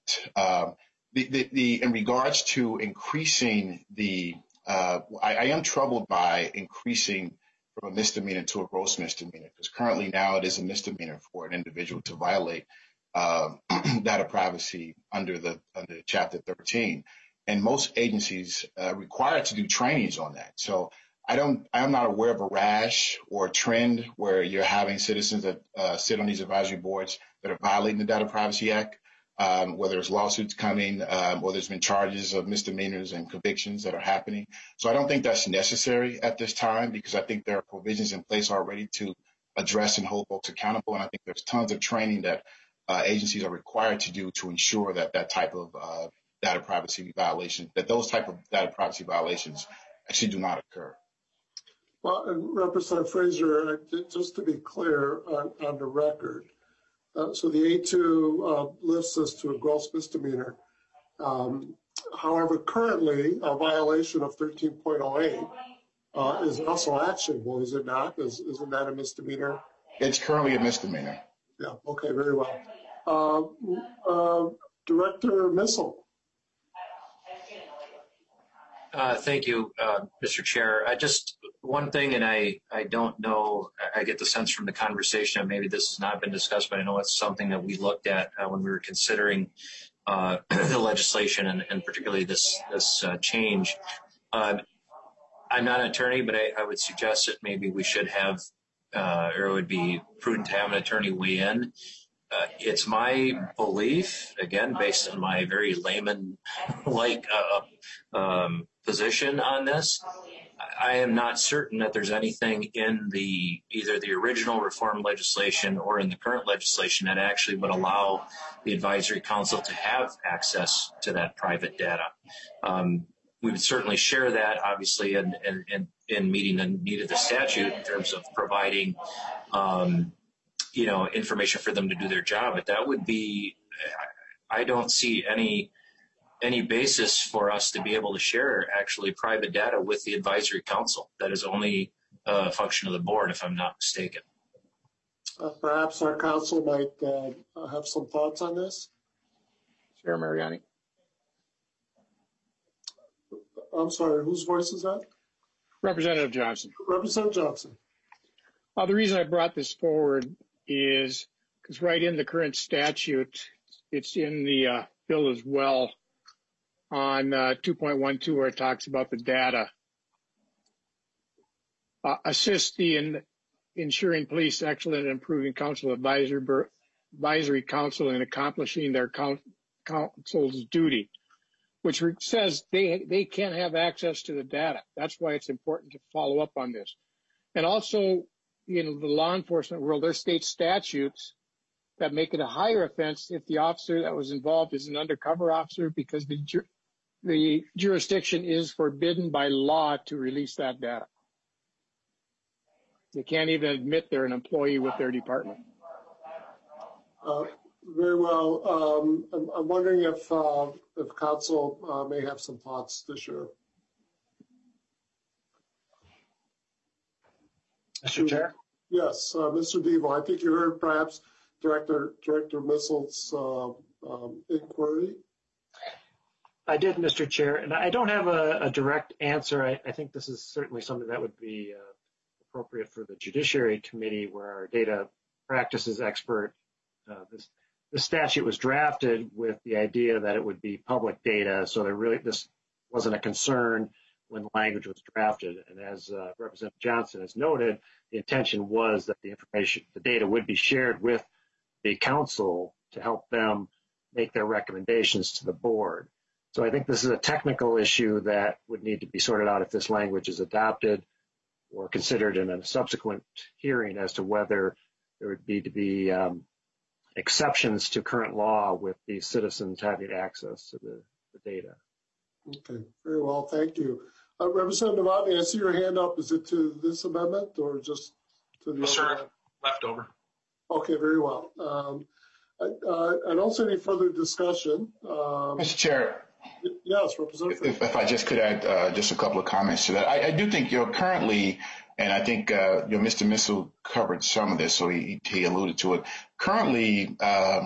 S11: In regards to increasing I am troubled by increasing from a misdemeanor to a gross misdemeanor, because currently now it is a misdemeanor for an individual to violate data privacy under Chapter 13. And most agencies require to do trainings on that. So I am not aware of a rash or a trend where you're having citizens that sit on these advisory boards that are violating the Data Privacy Act, whether there's lawsuits coming or there's been charges of misdemeanors and convictions that are happening. So I don't think that's necessary at this time, because I think there are provisions in place already to address and hold folks accountable. And I think there's tons of training that agencies are required to do to ensure that type of data privacy violation, that those type of data privacy violations actually do not occur.
S1: Well, and Representative Frazier, just to be clear on the record, so the A2 lifts us to a gross misdemeanor. However, currently, a violation of 13.08 is also actionable, is it not? Isn't that a misdemeanor?
S11: It's currently a misdemeanor.
S1: Yeah, okay, very well. Director Missel.
S9: Thank you, Mr. Chair. Just one thing, and I don't know, I get the sense from the conversation, and maybe this has not been discussed, but I know it's something that we looked at when we were considering the legislation and particularly this change. I'm not an attorney, but I would suggest that maybe we should have or it would be prudent to have an attorney weigh in. It's my belief, again, based on my very layman-like position on this, I am not certain that there's anything in either the original reform legislation or in the current legislation that actually would allow the advisory council to have access to that private data. We would certainly share that, obviously, in meeting the need of the statute in terms of providing, information for them to do their job. But that would be, I don't see any basis for us to be able to share actually private data with the advisory council. That is only a function of the board, if I'm not mistaken.
S1: Perhaps our council might have some thoughts on this.
S4: Chair Mariani.
S1: I'm sorry, whose voice is that?
S4: Representative Johnson.
S1: Representative Johnson.
S4: The reason I brought this forward is because right in the current statute, it's in the bill as well, on 2.12, where it talks about the data. Assist in ensuring police excellent and improving council advisory council in accomplishing their council's duty, which says they can't have access to the data. That's why it's important to follow up on this. And also, the law enforcement world, there's state statutes that make it a higher offense if the officer that was involved is an undercover officer, because the jurisdiction is forbidden by law to release that data. They can't even admit they're an employee with their department.
S1: Very well. I'm wondering if council may have some thoughts to share.
S14: Mr. Chair?
S1: Yes, Mr. Devo, I think you heard perhaps Director Missel's inquiry.
S14: I did, Mr. Chair, and I don't have a direct answer. I think this is certainly something that would be appropriate for the Judiciary Committee, where our data practices expert. The statute was drafted with the idea that it would be public data, so this wasn't a concern when the language was drafted. And as Representative Johnson has noted, the intention was that the data would be shared with the council to help them make their recommendations to the board. So I think this is a technical issue that would need to be sorted out if this language is adopted or considered in a subsequent hearing as to whether there would need to be exceptions to current law with the citizens having access to the data.
S1: Okay, very well, thank you. Representative Otney, I see your hand up. Is it to this amendment or just to the other?
S3: Sir, left over.
S1: Okay, very well. I don't see any further discussion.
S11: Mr. Chair.
S1: Yes, Representative.
S11: If I just could add just a couple of comments to that. I do think you're currently, and I think Mr. Missel covered some of this, so he alluded to it. Currently,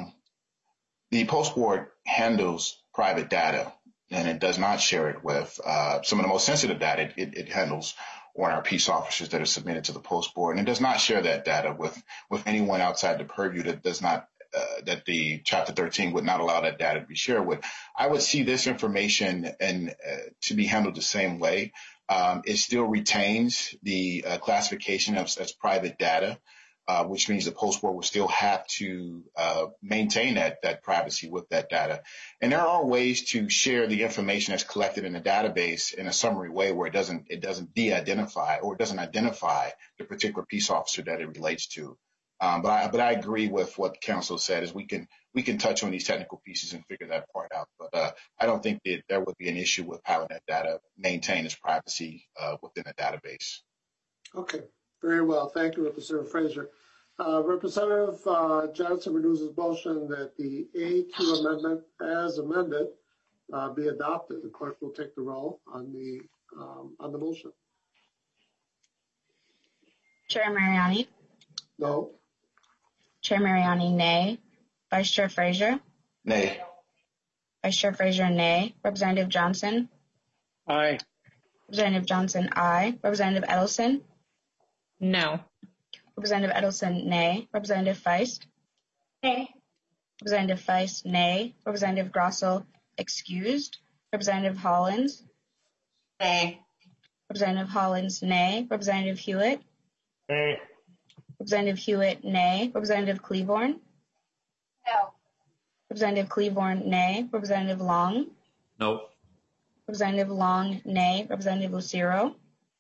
S11: the Post Board handles private data, and it does not share it with some of the most sensitive data it handles on our peace officers that are submitted to the Post Board, and it does not share that data with anyone outside the purview that does not that the Chapter 13 would not allow that data to be shared with. I would see this information and to be handled the same way. It still retains the classification as private data, which means the Post Board will still have to maintain that privacy with that data. And there are ways to share the information that's collected in the database in a summary way where it doesn't de-identify or it doesn't identify the particular peace officer that it relates to. But I agree with what counsel said, is we can touch on these technical pieces and figure that part out. But I don't think that there would be an issue with having that data maintain its privacy within a database.
S1: Okay, very well. Thank you, Representative Frazier. Representative Johnson renews his motion that the A2 amendment as amended be adopted. The clerk will take the roll on the motion.
S2: Chair Mariani?
S1: No.
S2: Chair Mariani, nay. Vice Chair Frazier?
S11: Nay.
S2: Vice Chair Frazier, nay. Representative Johnson?
S4: Aye.
S2: Representative Johnson, aye. Representative Edelson?
S12: No.
S2: Representative Edelson, nay. Representative Feist?
S5: Nay.
S2: Representative Feist, nay. Representative Grossell, excused. Representative Hollins?
S7: Nay.
S2: Representative Hollins, nay. Representative Hewitt?
S14: Nay.
S2: Representative Hewitt, nay. Representative Cleaborn?
S5: No.
S2: Representative Cleaborn, nay. Representative Long?
S6: No.
S2: Representative Long, nay. Representative Lucero?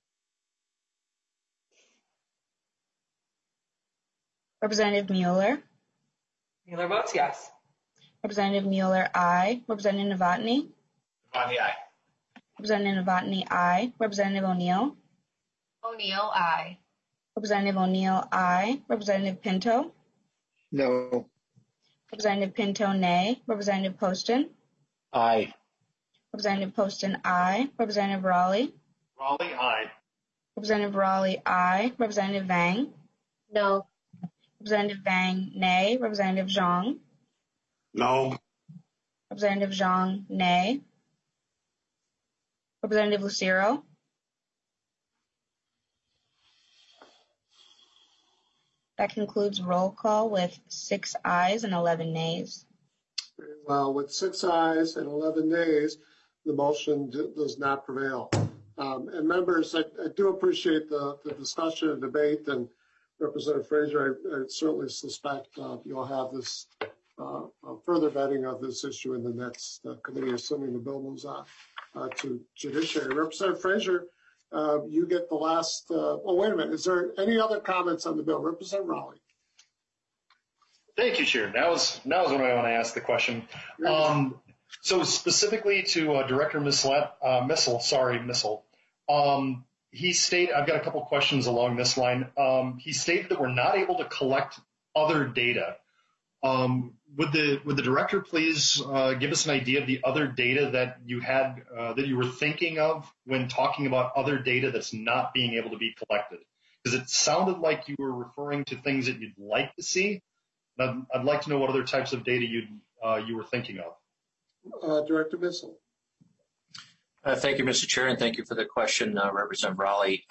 S2: Representative Mueller?
S15: Mueller votes yes.
S2: Representative Mueller, aye. Representative Novotny?
S3: Novotny, aye.
S2: Representative Novotny, aye. Representative O'Neill?
S5: O'Neill, aye.
S2: Representative O'Neill, aye. Representative Pinto?
S13: No.
S2: Representative Pinto, nay. Representative Poston?
S4: Aye.
S2: Representative Poston, aye. Representative Raleigh?
S10: Raleigh, aye.
S2: Representative Raleigh, aye. Representative Vang?
S5: No.
S2: Representative Vang, nay. Representative Zhang?
S10: No.
S2: Representative Zhang, nay. Representative Lucero? That concludes roll call with 6 ayes and 11 nays.
S1: Well, with 6 ayes and 11 nays, the motion does not prevail. And members, I do appreciate the discussion and debate, and Representative Frazier, I certainly suspect you'll have this further vetting of this issue in the next committee, assuming the bill moves on to judiciary. Representative Frazier, you get the last. Oh, wait a minute. Is there any other comments on the bill? Representative Raleigh.
S10: Thank you, Chair. Now is when I want to ask the question. So specifically to Director Missel. He stated, I've got a couple questions along this line. He stated that we're not able to collect other data. Would the director please give us an idea of the other data that you had, that you were thinking of when talking about other data that's not being able to be collected? Because it sounded like you were referring to things that you'd like to see. I'd like to know what other types of data you were thinking of.
S1: Director Missel.
S9: Thank you, Mr. Chair, and thank you for the question, Representative Raleigh.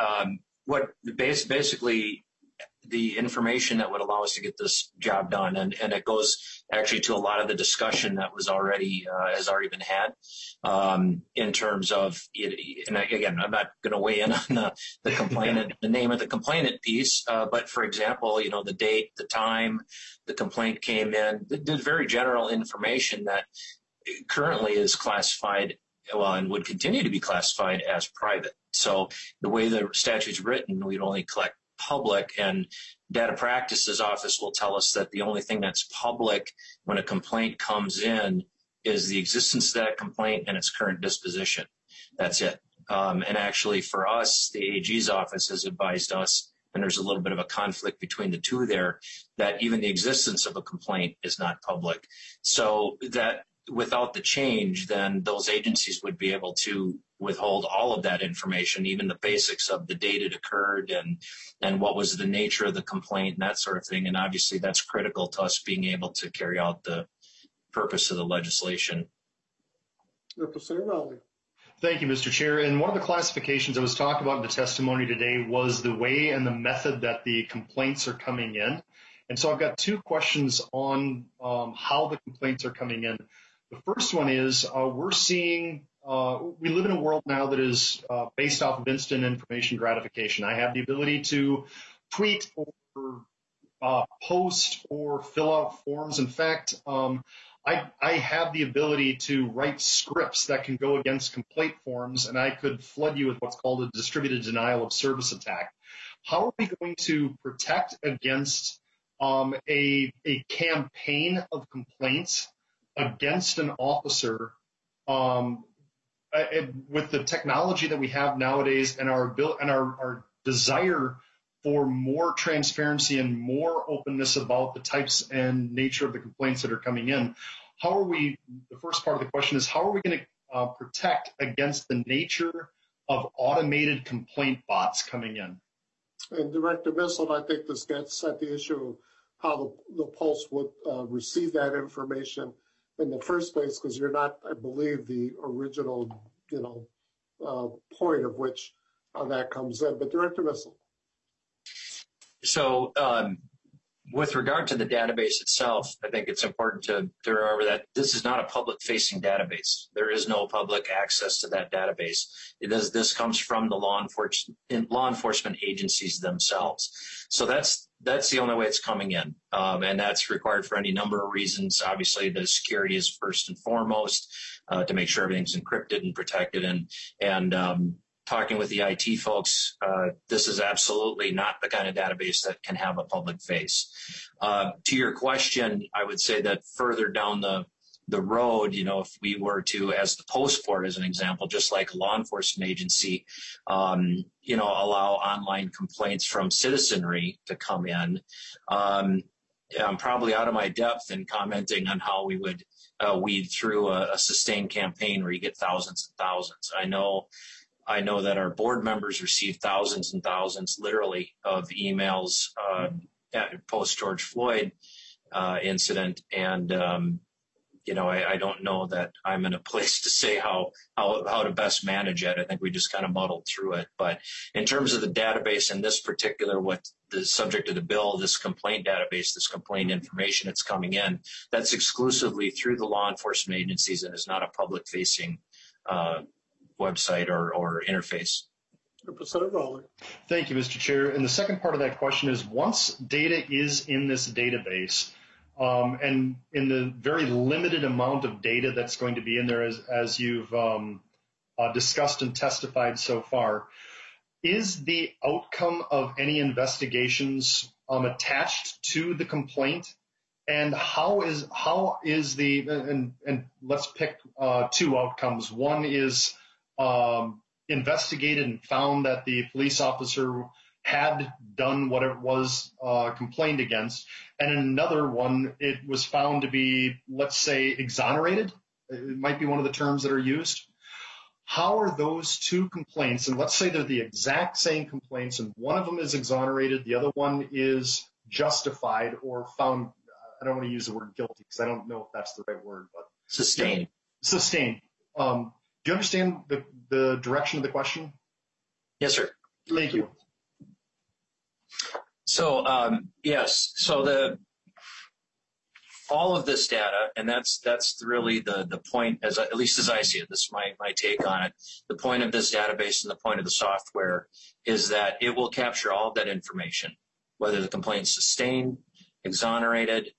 S9: Basically the information that would allow us to get this job done, and it goes actually to a lot of the discussion that was has already been had in terms of it. And again, I'm not going to weigh in on the complainant, the name of the complainant piece, but for example, the date, the time the complaint came in, the very general information that currently is classified, and would continue to be classified as private. So the way the statute's written, we'd only collect public, and Data Practices Office will tell us that the only thing that's public when a complaint comes in is the existence of that complaint and its current disposition. That's it. And actually for us, the AG's office has advised us, and there's a little bit of a conflict between the two there, that even the existence of a complaint is not public. So that without the change, then those agencies would be able to withhold all of that information, even the basics of the date it occurred and what was the nature of the complaint and that sort of thing. And obviously that's critical to us being able to carry out the purpose of the legislation.
S1: Representative Raleigh.
S10: Thank you, Mr. Chair. And one of the classifications that was talked about in the testimony today was the way and the method that the complaints are coming in. And so I've got two questions on how the complaints are coming in. The first one is we're seeing, we live in a world now that is based off of instant information gratification. I have the ability to tweet or post or fill out forms. In fact, I have the ability to write scripts that can go against complaint forms, and I could flood you with what's called a distributed denial of service attack. How are we going to protect against a campaign of complaints against an officer with the technology that we have nowadays and our desire for more transparency and more openness about the types and nature of the complaints that are coming in? The first part of the question is, how are we going to protect against the nature of automated complaint bots coming in?
S1: And Director Missel, I think this gets at the issue of how the Pulse would receive that information in the first place, because you're not, I believe, the original, point of which how that comes in. But Director Missel.
S9: So With regard to the database itself, I think it's important to remember that this is not a public-facing database. There is no public access to that database. This comes from the law enforcement agencies themselves. So that's the only way it's coming in, and that's required for any number of reasons. Obviously, the security is first and foremost, to make sure everything's encrypted and protected, and talking with the IT folks, this is absolutely not the kind of database that can have a public face. To your question, I would say that further down the road, if we were to, as the Post Board as an example, just like a law enforcement agency, allow online complaints from citizenry to come in, I'm probably out of my depth in commenting on how we would weed through a sustained campaign where you get thousands and thousands. I know that our board members receive thousands and thousands, literally, of emails at post George Floyd incident, and I don't know that I'm in a place to say how to best manage it. I think we just kind of muddled through it. But in terms of the database and this particular, what the subject of the bill, this complaint database, this complaint information that's coming in, that's exclusively through the law enforcement agencies and is not a public-facing website or interface.
S1: Representative Raleigh.
S10: Thank you, Mr. Chair. And the second part of that question is, once data is in this database, and in the very limited amount of data that's going to be in there, as you've discussed and testified so far, is the outcome of any investigations attached to the complaint? And how is the, and let's pick two outcomes. One is investigated and found that the police officer had done what it was complained against, and in another one, it was found to be, let's say, exonerated. It might be one of the terms that are used. How are those two complaints, and let's say they're the exact same complaints, and one of them is exonerated, the other one is justified or found, I don't want to use the word guilty because I don't know if that's the right word, but
S9: sustained.
S10: Sustained. Do you understand the direction of the question?
S9: Yes, sir.
S10: Thank you.
S9: So yes, so all of this data, and that's really the point, at least as I see it. This is my take on it. The point of this database and the point of the software is that it will capture all of that information, whether the complaint's sustained, exonerated,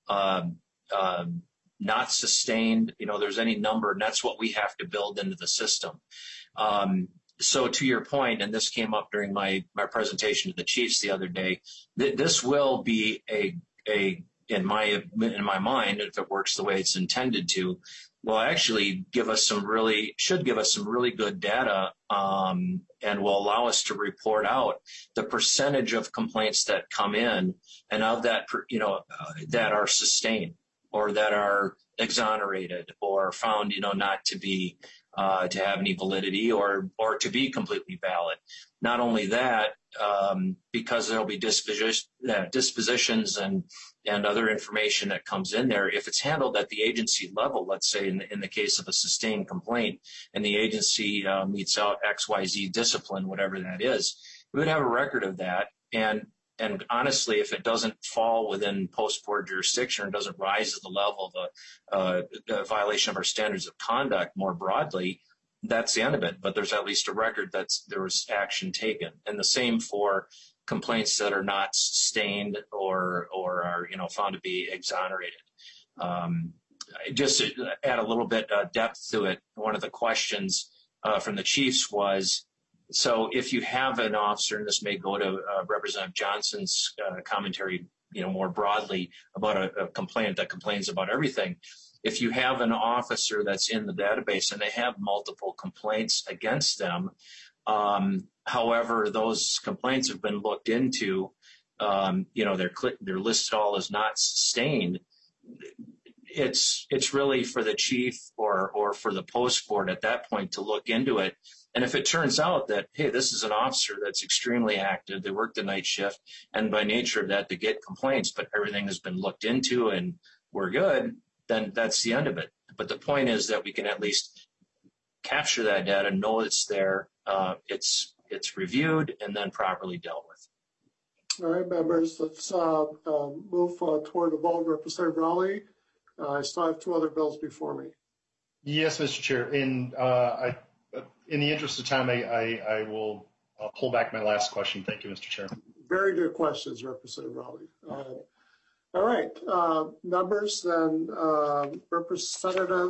S9: not sustained, there's any number, and that's what we have to build into the system. So to your point, and this came up during my presentation to the chiefs the other day, this will be in my mind, if it works the way it's intended to, will actually should give us some really good data, and will allow us to report out the percentage of complaints that come in, and of that, that are sustained, or that are exonerated, or found, not to be to have any validity, or to be completely valid. Not only that, because there'll be dispositions and other information that comes in there. If it's handled at the agency level, let's say in the case of a sustained complaint, and the agency meets out XYZ discipline, whatever that is, we would have a record of that. And honestly, if it doesn't fall within post-board jurisdiction or doesn't rise to the level of a violation of our standards of conduct more broadly, that's the end of it. But there's at least a record that there was action taken. And the same for complaints that are not sustained or are found to be exonerated. Just to add a little bit depth to it, one of the questions from the chiefs was, so if you have an officer, and this may go to Representative Johnson's commentary, more broadly about a complainant that complains about everything, if you have an officer that's in the database and they have multiple complaints against them, however, those complaints have been looked into, they're listed all as not sustained. It's really for the chief or for the post board at that point to look into it. And if it turns out that, hey, this is an officer that's extremely active, they work the night shift, and by nature of that, they get complaints, but everything has been looked into and we're good, then that's the end of it. But the point is that we can at least capture that data, know it's there, it's reviewed, and then properly dealt with.
S1: All right, members, let's move toward the vote. Representative Rowley, I still have two other bills before me.
S10: Yes, Mr. Chair. In the interest of time, I will pull back my last question. Thank you, Mr. Chair.
S1: Very good questions, Representative Rowley. All right, members, then Representative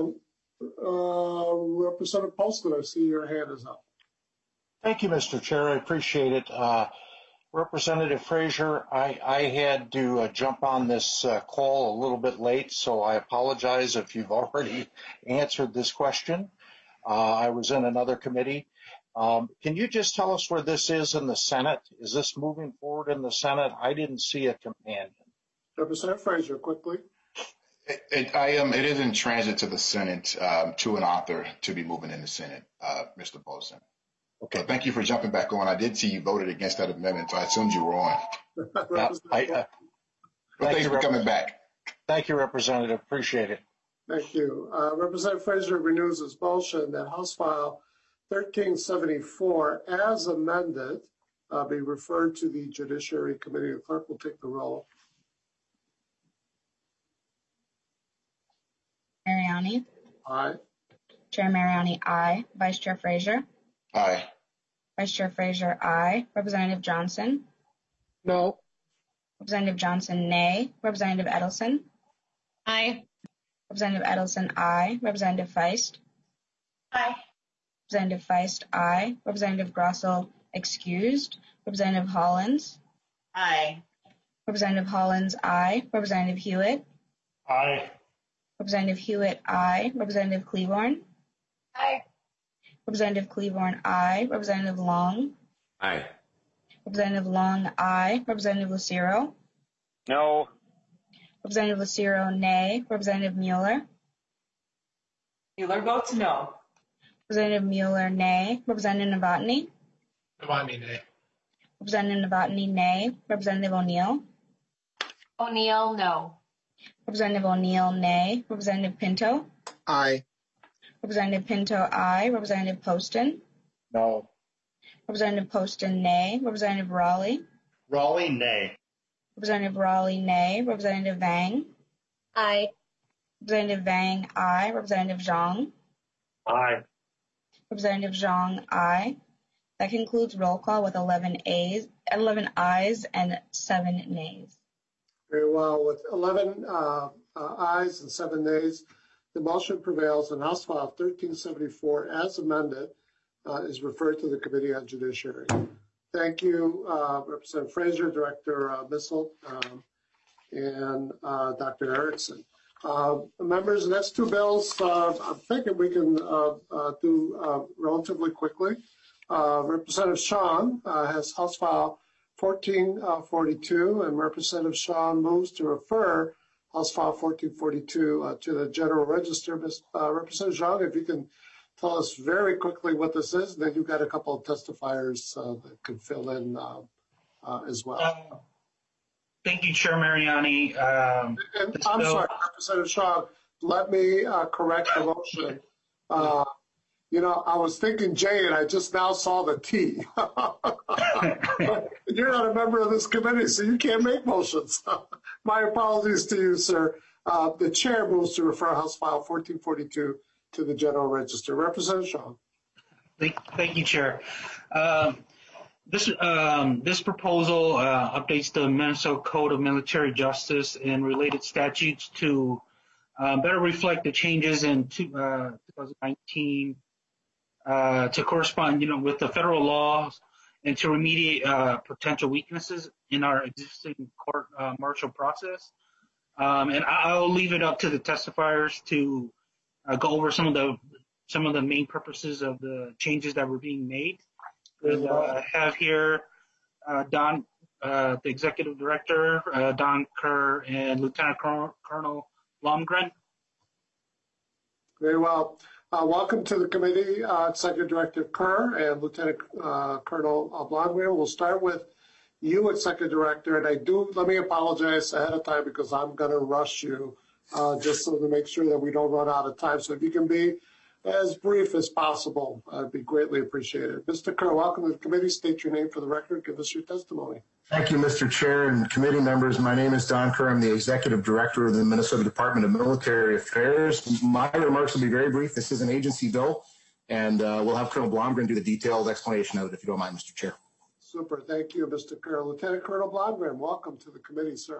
S1: Poston, I see your hand is up.
S16: Thank you, Mr. Chair. I appreciate it. Representative Frazier, I had to jump on this call a little bit late, so I apologize if you've already answered this question. I was in another committee. Can you just tell us where this is in the Senate? Is this moving forward in the Senate? I didn't see a companion.
S1: Representative Frazier, quickly.
S11: It is in transit to the Senate to an author to be moving in the Senate, Mr. Poston. Okay. Thank you for jumping back on. I did see you voted against that amendment, so I assumed you were on. Thanks for coming back.
S16: Thank you, Representative. Appreciate it.
S1: Thank you. Representative Frazier renews his motion that House File 1374, as amended, be referred to the Judiciary Committee. The clerk will take the roll.
S2: Mariani.
S1: Aye.
S2: Chair Mariani, aye. Vice Chair Frazier.
S11: Aye.
S2: Vice Chair Frazier, aye. Representative Johnson.
S4: No.
S2: Representative Johnson, nay. Representative Edelson.
S12: Aye.
S2: Representative Edelson, aye. Representative Feist.
S5: Aye.
S2: Representative Feist, aye. Representative Grossell, excused. Representative Hollins.
S7: Aye.
S2: Representative Hollins, aye. Representative Hewitt.
S10: Aye.
S2: Representative Hewitt, aye. Representative Cleaborn.
S5: Aye.
S2: Representative Cleaborn, aye. Representative Long.
S9: Aye.
S2: Representative Long, aye. Representative Lucero.
S16: No.
S2: Representative Lucero, nay. Representative Mueller.
S15: Mueller votes no.
S2: Representative Mueller, nay. Representative Novotny.
S3: Novotny, nay.
S2: Representative Novotny, nay. Representative O'Neill.
S5: O'Neill, no.
S2: Representative O'Neill, nay. Representative Pinto.
S13: Aye.
S2: Representative Pinto, aye. Representative Poston.
S16: No.
S2: Representative Poston, nay. Representative Rowley.
S10: Raleigh, nay.
S2: Representative Rowley, nay. Representative Vang.
S5: Aye.
S2: Representative Vang, aye. Representative Zhang.
S14: Aye.
S2: Representative Zhang, aye. That concludes roll call with 11 ayes and 7 nays.
S1: Very well. With 11 ayes and 7 nays, the motion prevails, and House File 1374, as amended, is referred to the Committee on Judiciary. Thank you, Representative Frazier, Director Bissell, and Dr. Erickson. Members, the next two bills, I'm thinking we can do relatively quickly. Representative Shawn has House File 1442, and Representative Shawn moves to refer House File 1442 to the General Register. Representative Zhang, if you can tell us very quickly what this is, and then you've got a couple of testifiers that could fill in as well.
S17: Thank you, Chair Mariani.
S1: I'm sorry, Representative Shawn, let me correct the motion. You know, I was thinking J, and I just now saw the T. You're not a member of this committee, so you can't make motions. My apologies to you, sir. The chair moves to refer House File 1442 to the General Register. Representative Shawn.
S17: Thank you, Chair. This proposal updates the Minnesota Code of Military Justice and related statutes to better reflect the changes in 2019 to correspond, with the federal laws and to remediate potential weaknesses in our existing court martial process. And I'll leave it up to the testifiers to go over some of the main purposes of the changes that were being made. I have here Don, the Executive Director, Don Kerr, and Lieutenant Colonel Blomgren.
S1: Very well. Welcome to the committee, Executive Director Kerr and Lieutenant Colonel Blomgren. We'll start with you, Executive Director, and let me apologize ahead of time because I'm going to rush you just so to make sure that we don't run out of time. So if you can be as brief as possible, I'd be greatly appreciated. Mr. Kerr, welcome to the committee. State your name for the record. Give us your testimony.
S11: Thank you, Mr. Chair and committee members. My name is Don Kerr. I'm the Executive Director of the Minnesota Department of Military Affairs. My remarks will be very brief. This is an agency bill, and we'll have Colonel Blomgren do the detailed explanation of it, if you don't mind, Mr. Chair.
S1: Super. Thank you, Mr. Kerr. Lieutenant Colonel Blomgren, welcome to the committee, sir.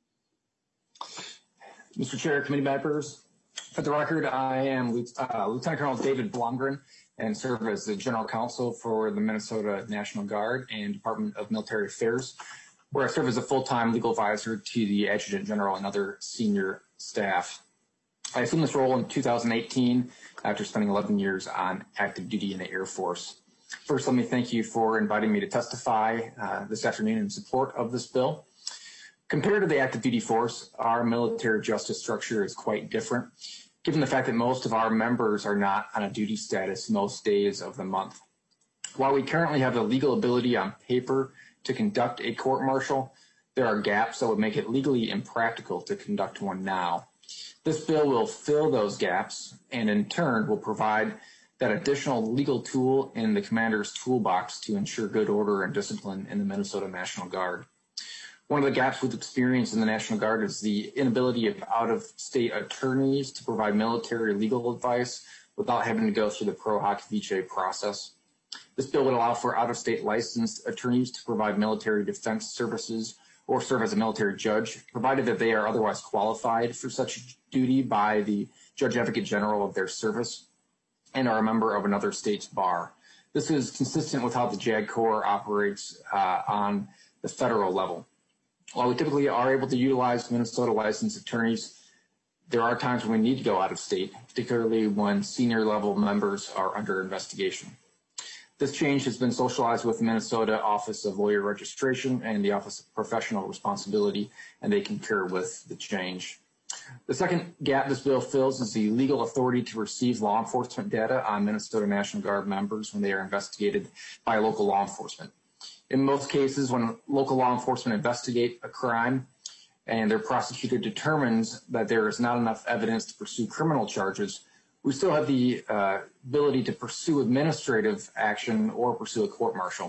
S18: Mr. Chair, committee members, for the record, I am Lieutenant Colonel David Blomgren and serve as the General Counsel for the Minnesota National Guard and Department of Military Affairs, where I serve as a full-time legal advisor to the Adjutant General and other senior staff. I assumed this role in 2018 after spending 11 years on active duty in the Air Force. First, let me thank you for inviting me to testify this afternoon in support of this bill. Compared to the active duty force, our military justice structure is quite different, given the fact that most of our members are not on a duty status most days of the month. While we currently have the legal ability on paper to conduct a court-martial, there are gaps that would make it legally impractical to conduct one now. This bill will fill those gaps and in turn will provide that additional legal tool in the commander's toolbox to ensure good order and discipline in the Minnesota National Guard. One of the gaps we've experienced in the National Guard is the inability of out-of-state attorneys to provide military legal advice without having to go through the pro hoc vice process. This bill would allow for out-of-state licensed attorneys to provide military defense services or serve as a military judge, provided that they are otherwise qualified for such duty by the Judge Advocate General of their service and are a member of another state's bar. This is consistent with how the JAG Corps operates on the federal level. While we typically are able to utilize Minnesota licensed attorneys, there are times when we need to go out of state, particularly when senior level members are under investigation. This change has been socialized with the Minnesota Office of Lawyer Registration and the Office of Professional Responsibility, and they concur with the change. The second gap this bill fills is the legal authority to receive law enforcement data on Minnesota National Guard members when they are investigated by local law enforcement. In most cases, when local law enforcement investigate a crime and their prosecutor determines that there is not enough evidence to pursue criminal charges, we still have the ability to pursue administrative action or pursue a court-martial.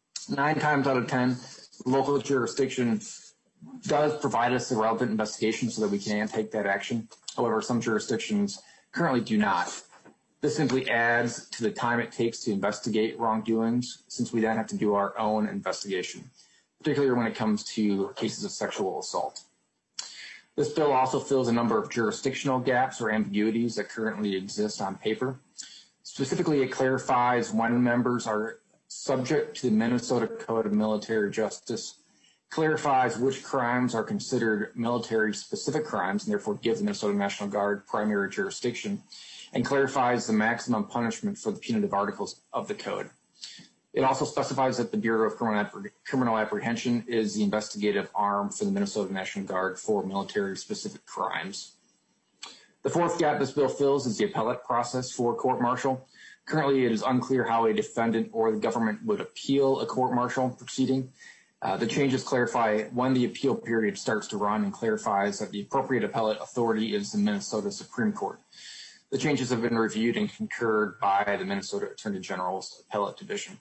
S18: 9 times out of 10, local jurisdiction does provide us the relevant investigation so that we can take that action. However, some jurisdictions currently do not. This simply adds to the time it takes to investigate wrongdoings, since we then have to do our own investigation, particularly when it comes to cases of sexual assault. This bill also fills a number of jurisdictional gaps or ambiguities that currently exist on paper. Specifically, it clarifies when members are subject to the Minnesota Code of Military Justice, clarifies which crimes are considered military-specific crimes and therefore give the Minnesota National Guard primary jurisdiction, and clarifies the maximum punishment for the punitive articles of the code. It also specifies that the Bureau of Criminal Apprehension is the investigative arm for the Minnesota National Guard for military-specific crimes. The fourth gap this bill fills is the appellate process for court-martial. Currently, it is unclear how a defendant or the government would appeal a court-martial proceeding. The changes clarify when the appeal period starts to run and clarifies that the appropriate appellate authority is the Minnesota Supreme Court. The changes have been reviewed and concurred by the Minnesota Attorney General's Appellate Division.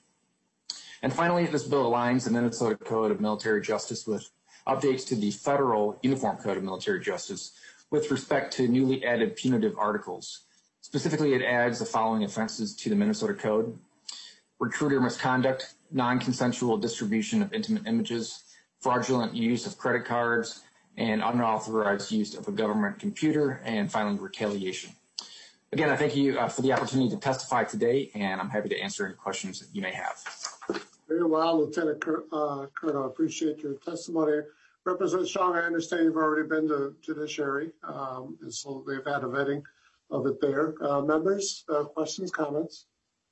S18: And finally, this bill aligns the Minnesota Code of Military Justice with updates to the Federal Uniform Code of Military Justice with respect to newly added punitive articles. Specifically, it adds the following offenses to the Minnesota Code: recruiter misconduct, non-consensual distribution of intimate images, fraudulent use of credit cards, and unauthorized use of a government computer, and finally, retaliation. Again, I thank you for the opportunity to testify today, and I'm happy to answer any questions that you may have.
S1: Very well, Lieutenant Colonel. I appreciate your testimony. Representative Xiong, I understand you've already been to Judiciary, and so they've had a vetting of it there. Members, questions, comments?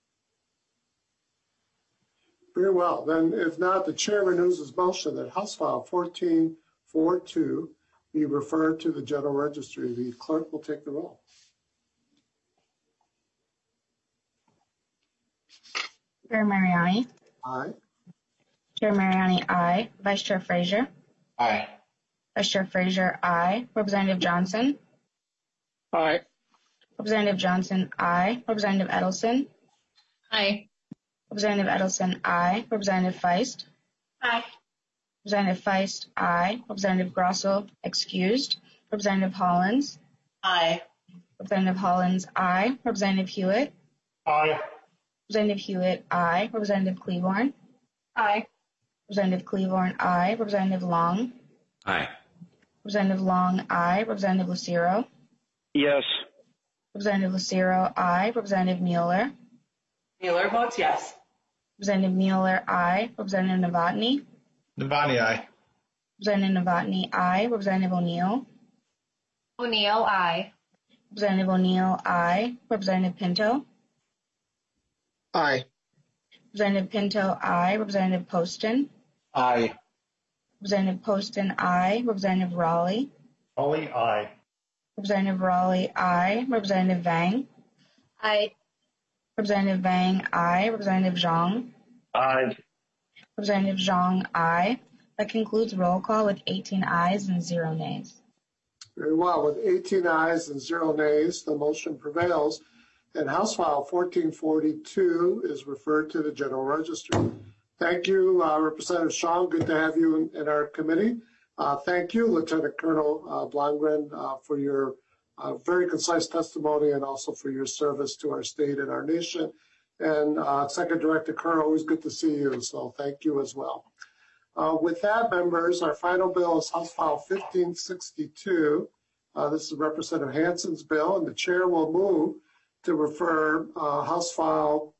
S1: Very well. Then, if not, the chair renews his motion that House File 1442 be referred to the General Registry. The clerk will take the roll.
S2: Chair Mariani.
S1: Aye.
S2: Chair Mariani, aye. Vice Chair Frazier.
S11: Aye.
S2: Vice Chair Frazier, aye. Representative Johnson.
S4: Aye.
S2: Representative Johnson, aye. Representative Edelson.
S5: Aye.
S2: Representative Edelson, aye. Representative Feist.
S5: Aye.
S2: Representative Feist, aye. Representative Grosso, excused. Representative Hollins.
S7: Aye.
S2: Representative Hollins, aye. Representative Hewitt.
S8: Aye.
S2: Representative Hewitt, aye. Representative Cleaborn.
S5: Aye.
S2: Representative Cleaborn, aye. Representative Long.
S9: Aye.
S2: Representative Long, aye. Representative Lucero.
S19: Yes.
S2: Representative Lucero, aye. Representative Mueller.
S15: Mueller votes yes.
S2: Representative Mueller, aye. Representative Novotny.
S3: Novotny, aye.
S2: Representative Novotny, aye. Representative O'Neill.
S5: O'Neill, aye.
S2: Representative O'Neill, aye. Representative Pinto.
S13: Aye.
S2: Representative Pinto, aye. Representative Poston.
S16: Aye.
S2: Representative Poston, aye. Representative Raleigh.
S10: Raleigh, aye.
S2: Representative Raleigh, aye. Representative Vang.
S5: Aye.
S2: Representative Vang, aye. Representative Zhang.
S19: Aye.
S2: Representative Zhang, aye. That concludes roll call with 18 ayes and 0 nays.
S1: Very well. With 18 ayes and 0 nays, the motion prevails, and House File 1442 is referred to the General Register. Thank you, Representative Zhang. Good to have you in our committee. Thank you, Lieutenant Colonel Blomgren, for your very concise testimony and also for your service to our state and our nation. And Second Director Kerr, always good to see you, so thank you as well. With that, members, our final bill is House File 1562. This is Representative Hansen's bill, and the chair will move to refer House File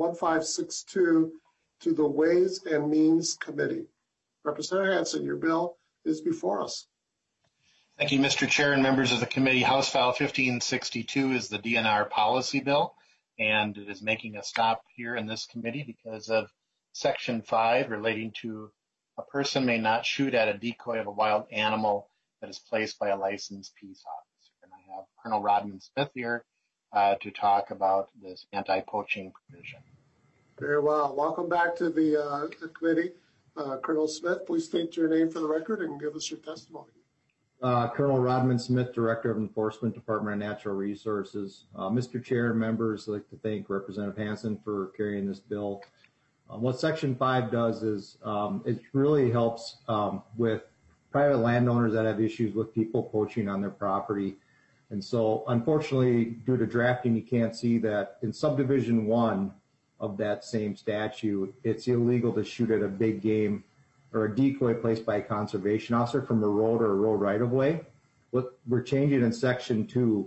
S1: 1562 to the Ways and Means Committee. Representative Hansen, your bill is before us.
S16: Thank you, Mr. Chair and members of the committee. House File 1562 is the DNR policy bill, and it is making a stop here in this committee because of Section 5 relating to a person may not shoot at a decoy of a wild animal that is placed by a licensed peace officer. And I have Colonel Rodman Smith here to talk about this anti-poaching provision.
S1: Very well. Welcome back to the committee. Colonel Smith, please state your name for the record and give us your testimony.
S20: Colonel Rodman Smith, Director of Enforcement, Department of Natural Resources. Mr. Chair, members, I'd like to thank Representative Hansen for carrying this bill. What Section 5 does is it really helps with private landowners that have issues with people poaching on their property. And so, unfortunately, due to drafting, you can't see that in Subdivision 1 of that same statute, it's illegal to shoot at a big game or a decoy placed by a conservation officer from a road or a road right-of-way. What we're changing in Section 2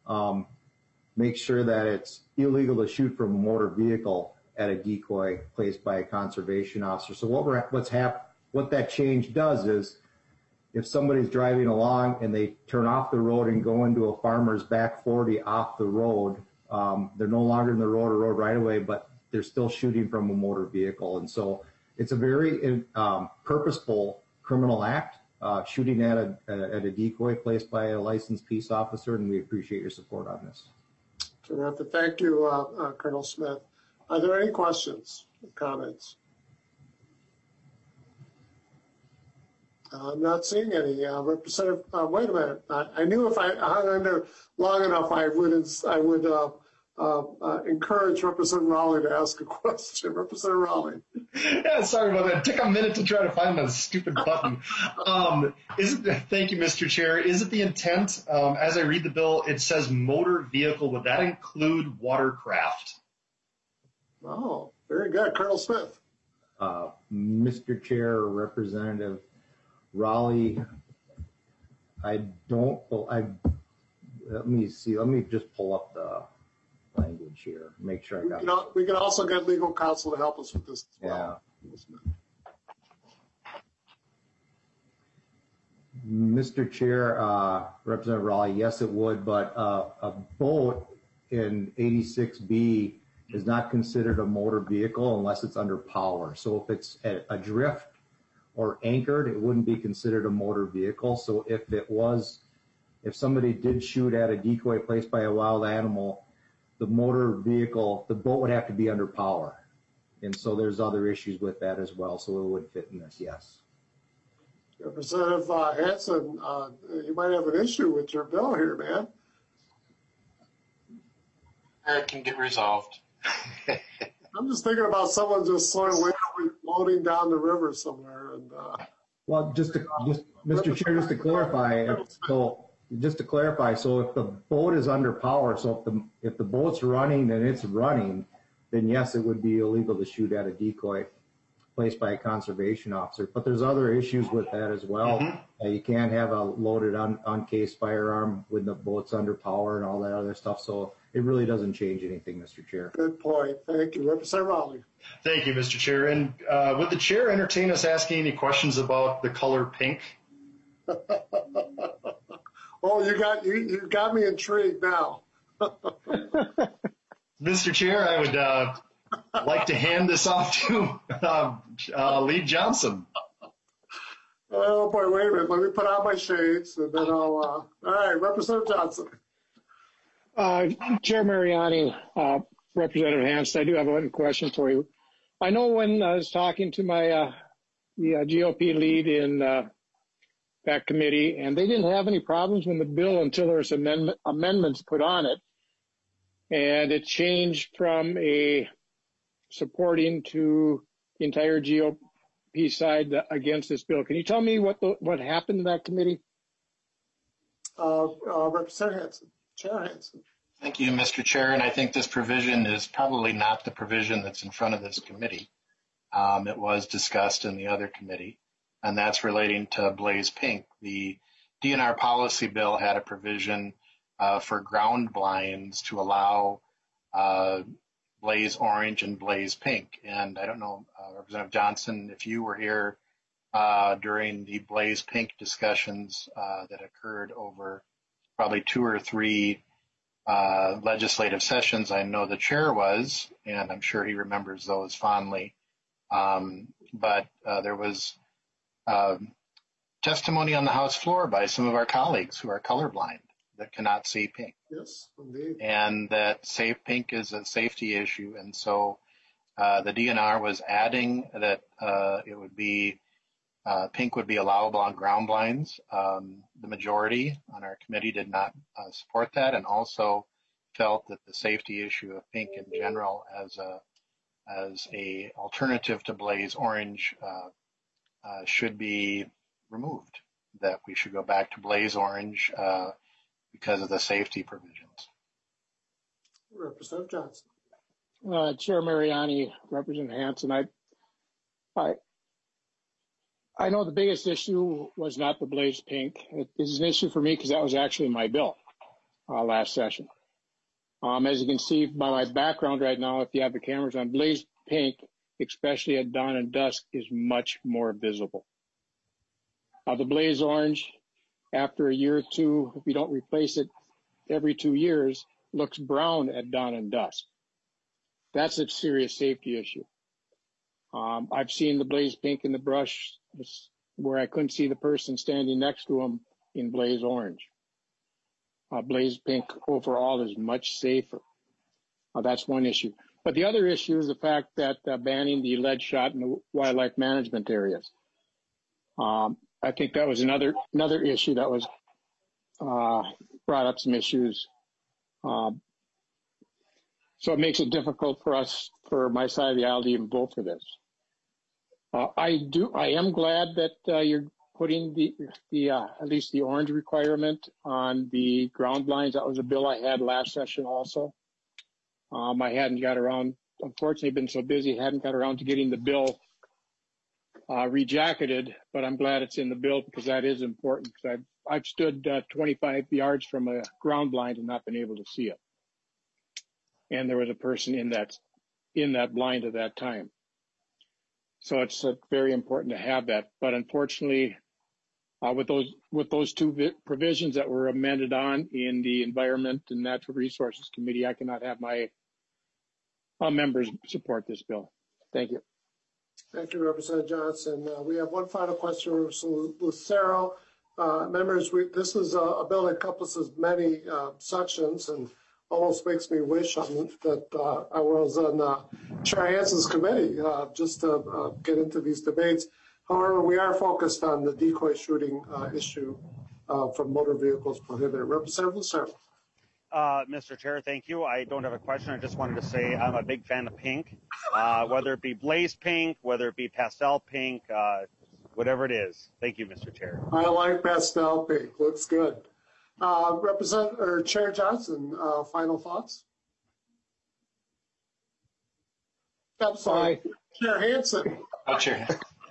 S20: makes sure that it's illegal to shoot from a motor vehicle at a decoy placed by a conservation officer. So what that change does is if somebody's driving along and they turn off the road and go into a farmer's back 40 off the road, they're no longer in the road or road right-of-way, but they're still shooting from a motor vehicle. And so it's a very purposeful criminal act, shooting at a decoy placed by a licensed peace officer, and we appreciate your support on this.
S1: Terrific. Thank you, Colonel Smith. Are there any questions or comments? I'm not seeing any. Representative, wait a minute. I knew if I hung in there long enough, I would encourage Representative Raleigh to ask a question. Representative Raleigh.
S10: Yeah, sorry about that. It took a minute to try to find that stupid button. Thank you, Mr. Chair. Is it the intent, as I read the bill, it says motor vehicle. Would that include watercraft?
S1: Oh, very good. Colonel Smith.
S20: Mr. Chair, Representative Raleigh, let me see. Let me just pull up the language here, make sure I got it.
S1: We can also get legal counsel to help us with this as well.
S20: Yeah. Mr. Chair, Representative Raleigh, yes, it would, but a boat in 86B is not considered a motor vehicle unless it's under power. So if it's adrift or anchored, it wouldn't be considered a motor vehicle. So if somebody did shoot at a decoy placed by a wild animal, the motor vehicle, the boat would have to be under power. And so there's other issues with that as well. So it would fit in this, yes.
S1: Representative Hansen, you might have an issue with your bill here, man.
S16: It can get resolved.
S1: I'm just thinking about someone just sort of floating down the river somewhere. And
S20: Well, Mr. Chair, just to clarify, so if the boat is under power, so if the boat's running and it's running, then yes, it would be illegal to shoot at a decoy placed by a conservation officer. But there's other issues with that as well. You can't have a loaded uncased firearm when the boat's under power and all that other stuff. So it really doesn't change anything, Mr. Chair.
S1: Good point. Thank you. Representative Rowley.
S10: Thank you, Mr. Chair. And would the chair entertain us asking any questions about the color pink?
S1: Oh, you got me intrigued now.
S10: Mr. Chair, I would like to hand this off to Lee Johnson.
S1: Oh boy, wait a minute. Let me put on my shades and then I'll. All right, Representative Johnson.
S4: Chair Mariani, Representative Hanson, I do have one question for you. I know when I was talking to my the GOP lead in that committee, and they didn't have any problems with the bill until there was amendments put on it, and it changed from a supporting to the entire GOP side against this bill. Can you tell me what happened in that committee?
S1: Representative Hanson. Chair Hanson.
S16: Thank you, Mr. Chair. And I think this provision is probably not the provision that's in front of this committee. It was discussed in the other committee, and that's relating to Blaze Pink. The DNR policy bill had a provision for ground blinds to allow Blaze Orange and Blaze Pink. And I don't know, Representative Johnson, if you were here during the Blaze Pink discussions that occurred over probably 2 or 3 legislative sessions. I know the chair was, and I'm sure he remembers those fondly. But there was testimony on the House floor by some of our colleagues who are colorblind that cannot see pink.
S1: Yes, indeed.
S16: And that safe pink is a safety issue. And so the DNR was adding that it would be pink would be allowable on ground blinds. The majority on our committee did not support that, and also felt that the safety issue of pink in general as a alternative to Blaze Orange should be removed. That we should go back to Blaze Orange because of the safety provisions.
S1: Representative Johnson.
S4: Chair Mariani, Representative Hanson, I know the biggest issue was not the Blaze Pink. It is an issue for me because that was actually my bill last session. As you can see by my background right now, if you have the cameras on, Blaze Pink, especially at dawn and dusk, is much more visible. The Blaze Orange, after a year or two, if you don't replace it every 2 years, looks brown at dawn and dusk. That's a serious safety issue. I've seen the Blaze Pink in the brush where I couldn't see the person standing next to them in Blaze Orange. Blaze Pink overall is much safer. That's one issue. But the other issue is the fact that banning the lead shot in the wildlife management areas. I think that was another issue that was brought up some issues. So it makes it difficult for us, for my side of the aisle, to even vote for this. I am glad that you're putting the at least the orange requirement on the ground blinds. That was a bill I had last session also. I hadn't got around, unfortunately, been so busy, hadn't got around to getting the bill rejacketed, but I'm glad it's in the bill because that is important. Because I've stood 25 yards from a ground blind and not been able to see it. And there was a person in that blind at that time. So it's very important to have that. But unfortunately, with those two provisions that were amended on in the Environment and Natural Resources Committee, I cannot have my members support this bill. Thank you.
S1: Thank you, Representative Johnson. We have one final question from Mr. Lucero. Members, this is a bill that encompasses many sections and almost makes me wish that I was on Chair Hanson's committee just to get into these debates. However, we are focused on the decoy shooting issue from motor vehicles prohibited. Representative Lucero.
S19: Mr. Chair, thank you. I don't have a question. I just wanted to say I'm a big fan of pink, whether it be Blaze Pink, whether it be Pastel Pink, whatever it is. Thank you, Mr. Chair.
S1: I like pastel pink. Looks good. Chair Johnson, final thoughts? I'm sorry. Chair Hansen.
S21: Oh, Chair.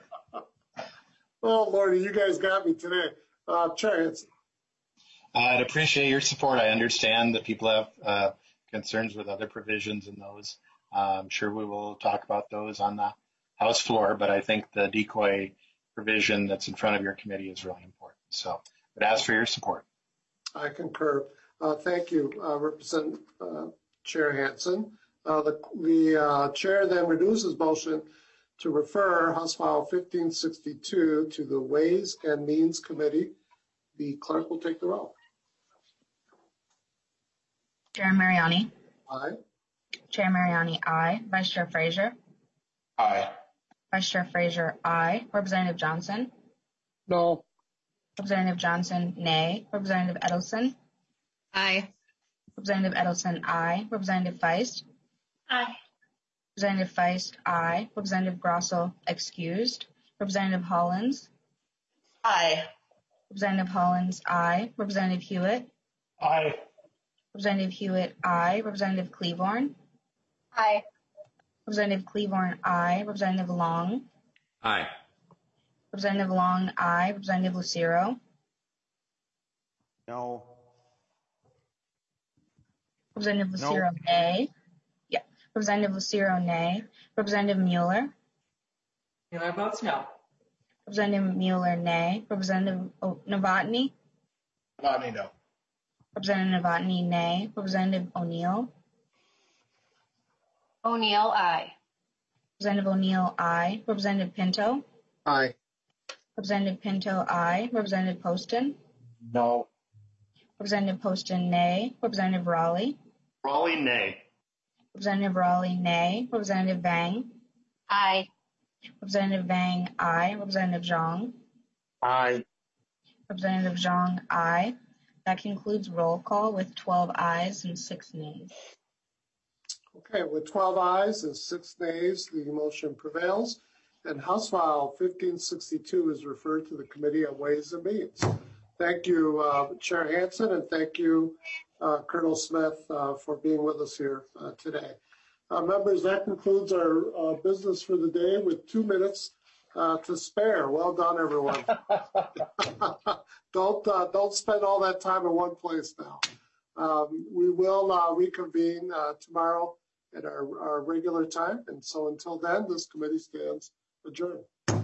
S1: Oh, Lordy, you guys got me today. Chair Hansen.
S21: I'd appreciate your support. I understand that people have concerns with other provisions in those. I'm sure we will talk about those on the House floor, but I think the decoy provision that's in front of your committee is really important. So I'd ask for your support.
S1: I concur. Thank you, Representative Chair Hansen. The chair then reduces motion to refer House File 1562 to the Ways and Means Committee. The clerk will take the roll.
S2: Chair Mariani.
S1: Aye.
S2: Chair Mariani, aye. Vice Chair Frazier.
S11: Aye.
S2: Vice Chair Frazier, aye. Representative Johnson.
S4: No.
S2: Representative Johnson, nay. Representative Edelson.
S5: Aye.
S2: Representative Edelson, aye. Representative Feist.
S5: Aye.
S2: Representative Feist, aye. Representative Grossell, excused. Representative Hollins.
S7: Aye.
S2: Representative Hollins, aye. Representative Hewitt.
S17: Aye.
S2: Representative Hewitt, aye. Representative Cleavorn.
S5: Aye.
S2: Representative Cleavorn, aye. Representative Long.
S21: Aye.
S2: Representative Long, aye. Representative Lucero.
S19: No.
S2: Representative Lucero, nay. Yeah. Representative Lucero, nay. Representative Mueller.
S15: Mueller votes no.
S2: Representative Mueller, nay. Representative Novotny.
S3: Novotny, no.
S2: Representative Novotny, nay. Representative O'Neill.
S5: O'Neill, aye.
S2: Representative O'Neill, aye. Representative Pinto.
S13: Aye.
S2: Representative Pinto, aye. Representative Poston.
S16: No.
S2: Representative Poston, nay. Representative Raleigh.
S10: Raleigh, nay.
S2: Representative Raleigh, nay. Representative Vang.
S5: Aye.
S2: Representative Vang, aye. Representative Zhang.
S16: Aye.
S2: Representative Zhang, aye. That concludes roll call with 12 ayes and 6 nays.
S1: Okay, with 12 ayes and 6 nays, the motion prevails, and House File 1562 is referred to the Committee on Ways and Means. Thank you, Chair Hansen, and thank you, Colonel Smith, for being with us here today. Members, that concludes our business for the day with 2 minutes to spare. Well done, everyone. Don't spend all that time in one place now. We will reconvene tomorrow at our regular time, and so until then, this committee stands adjourned.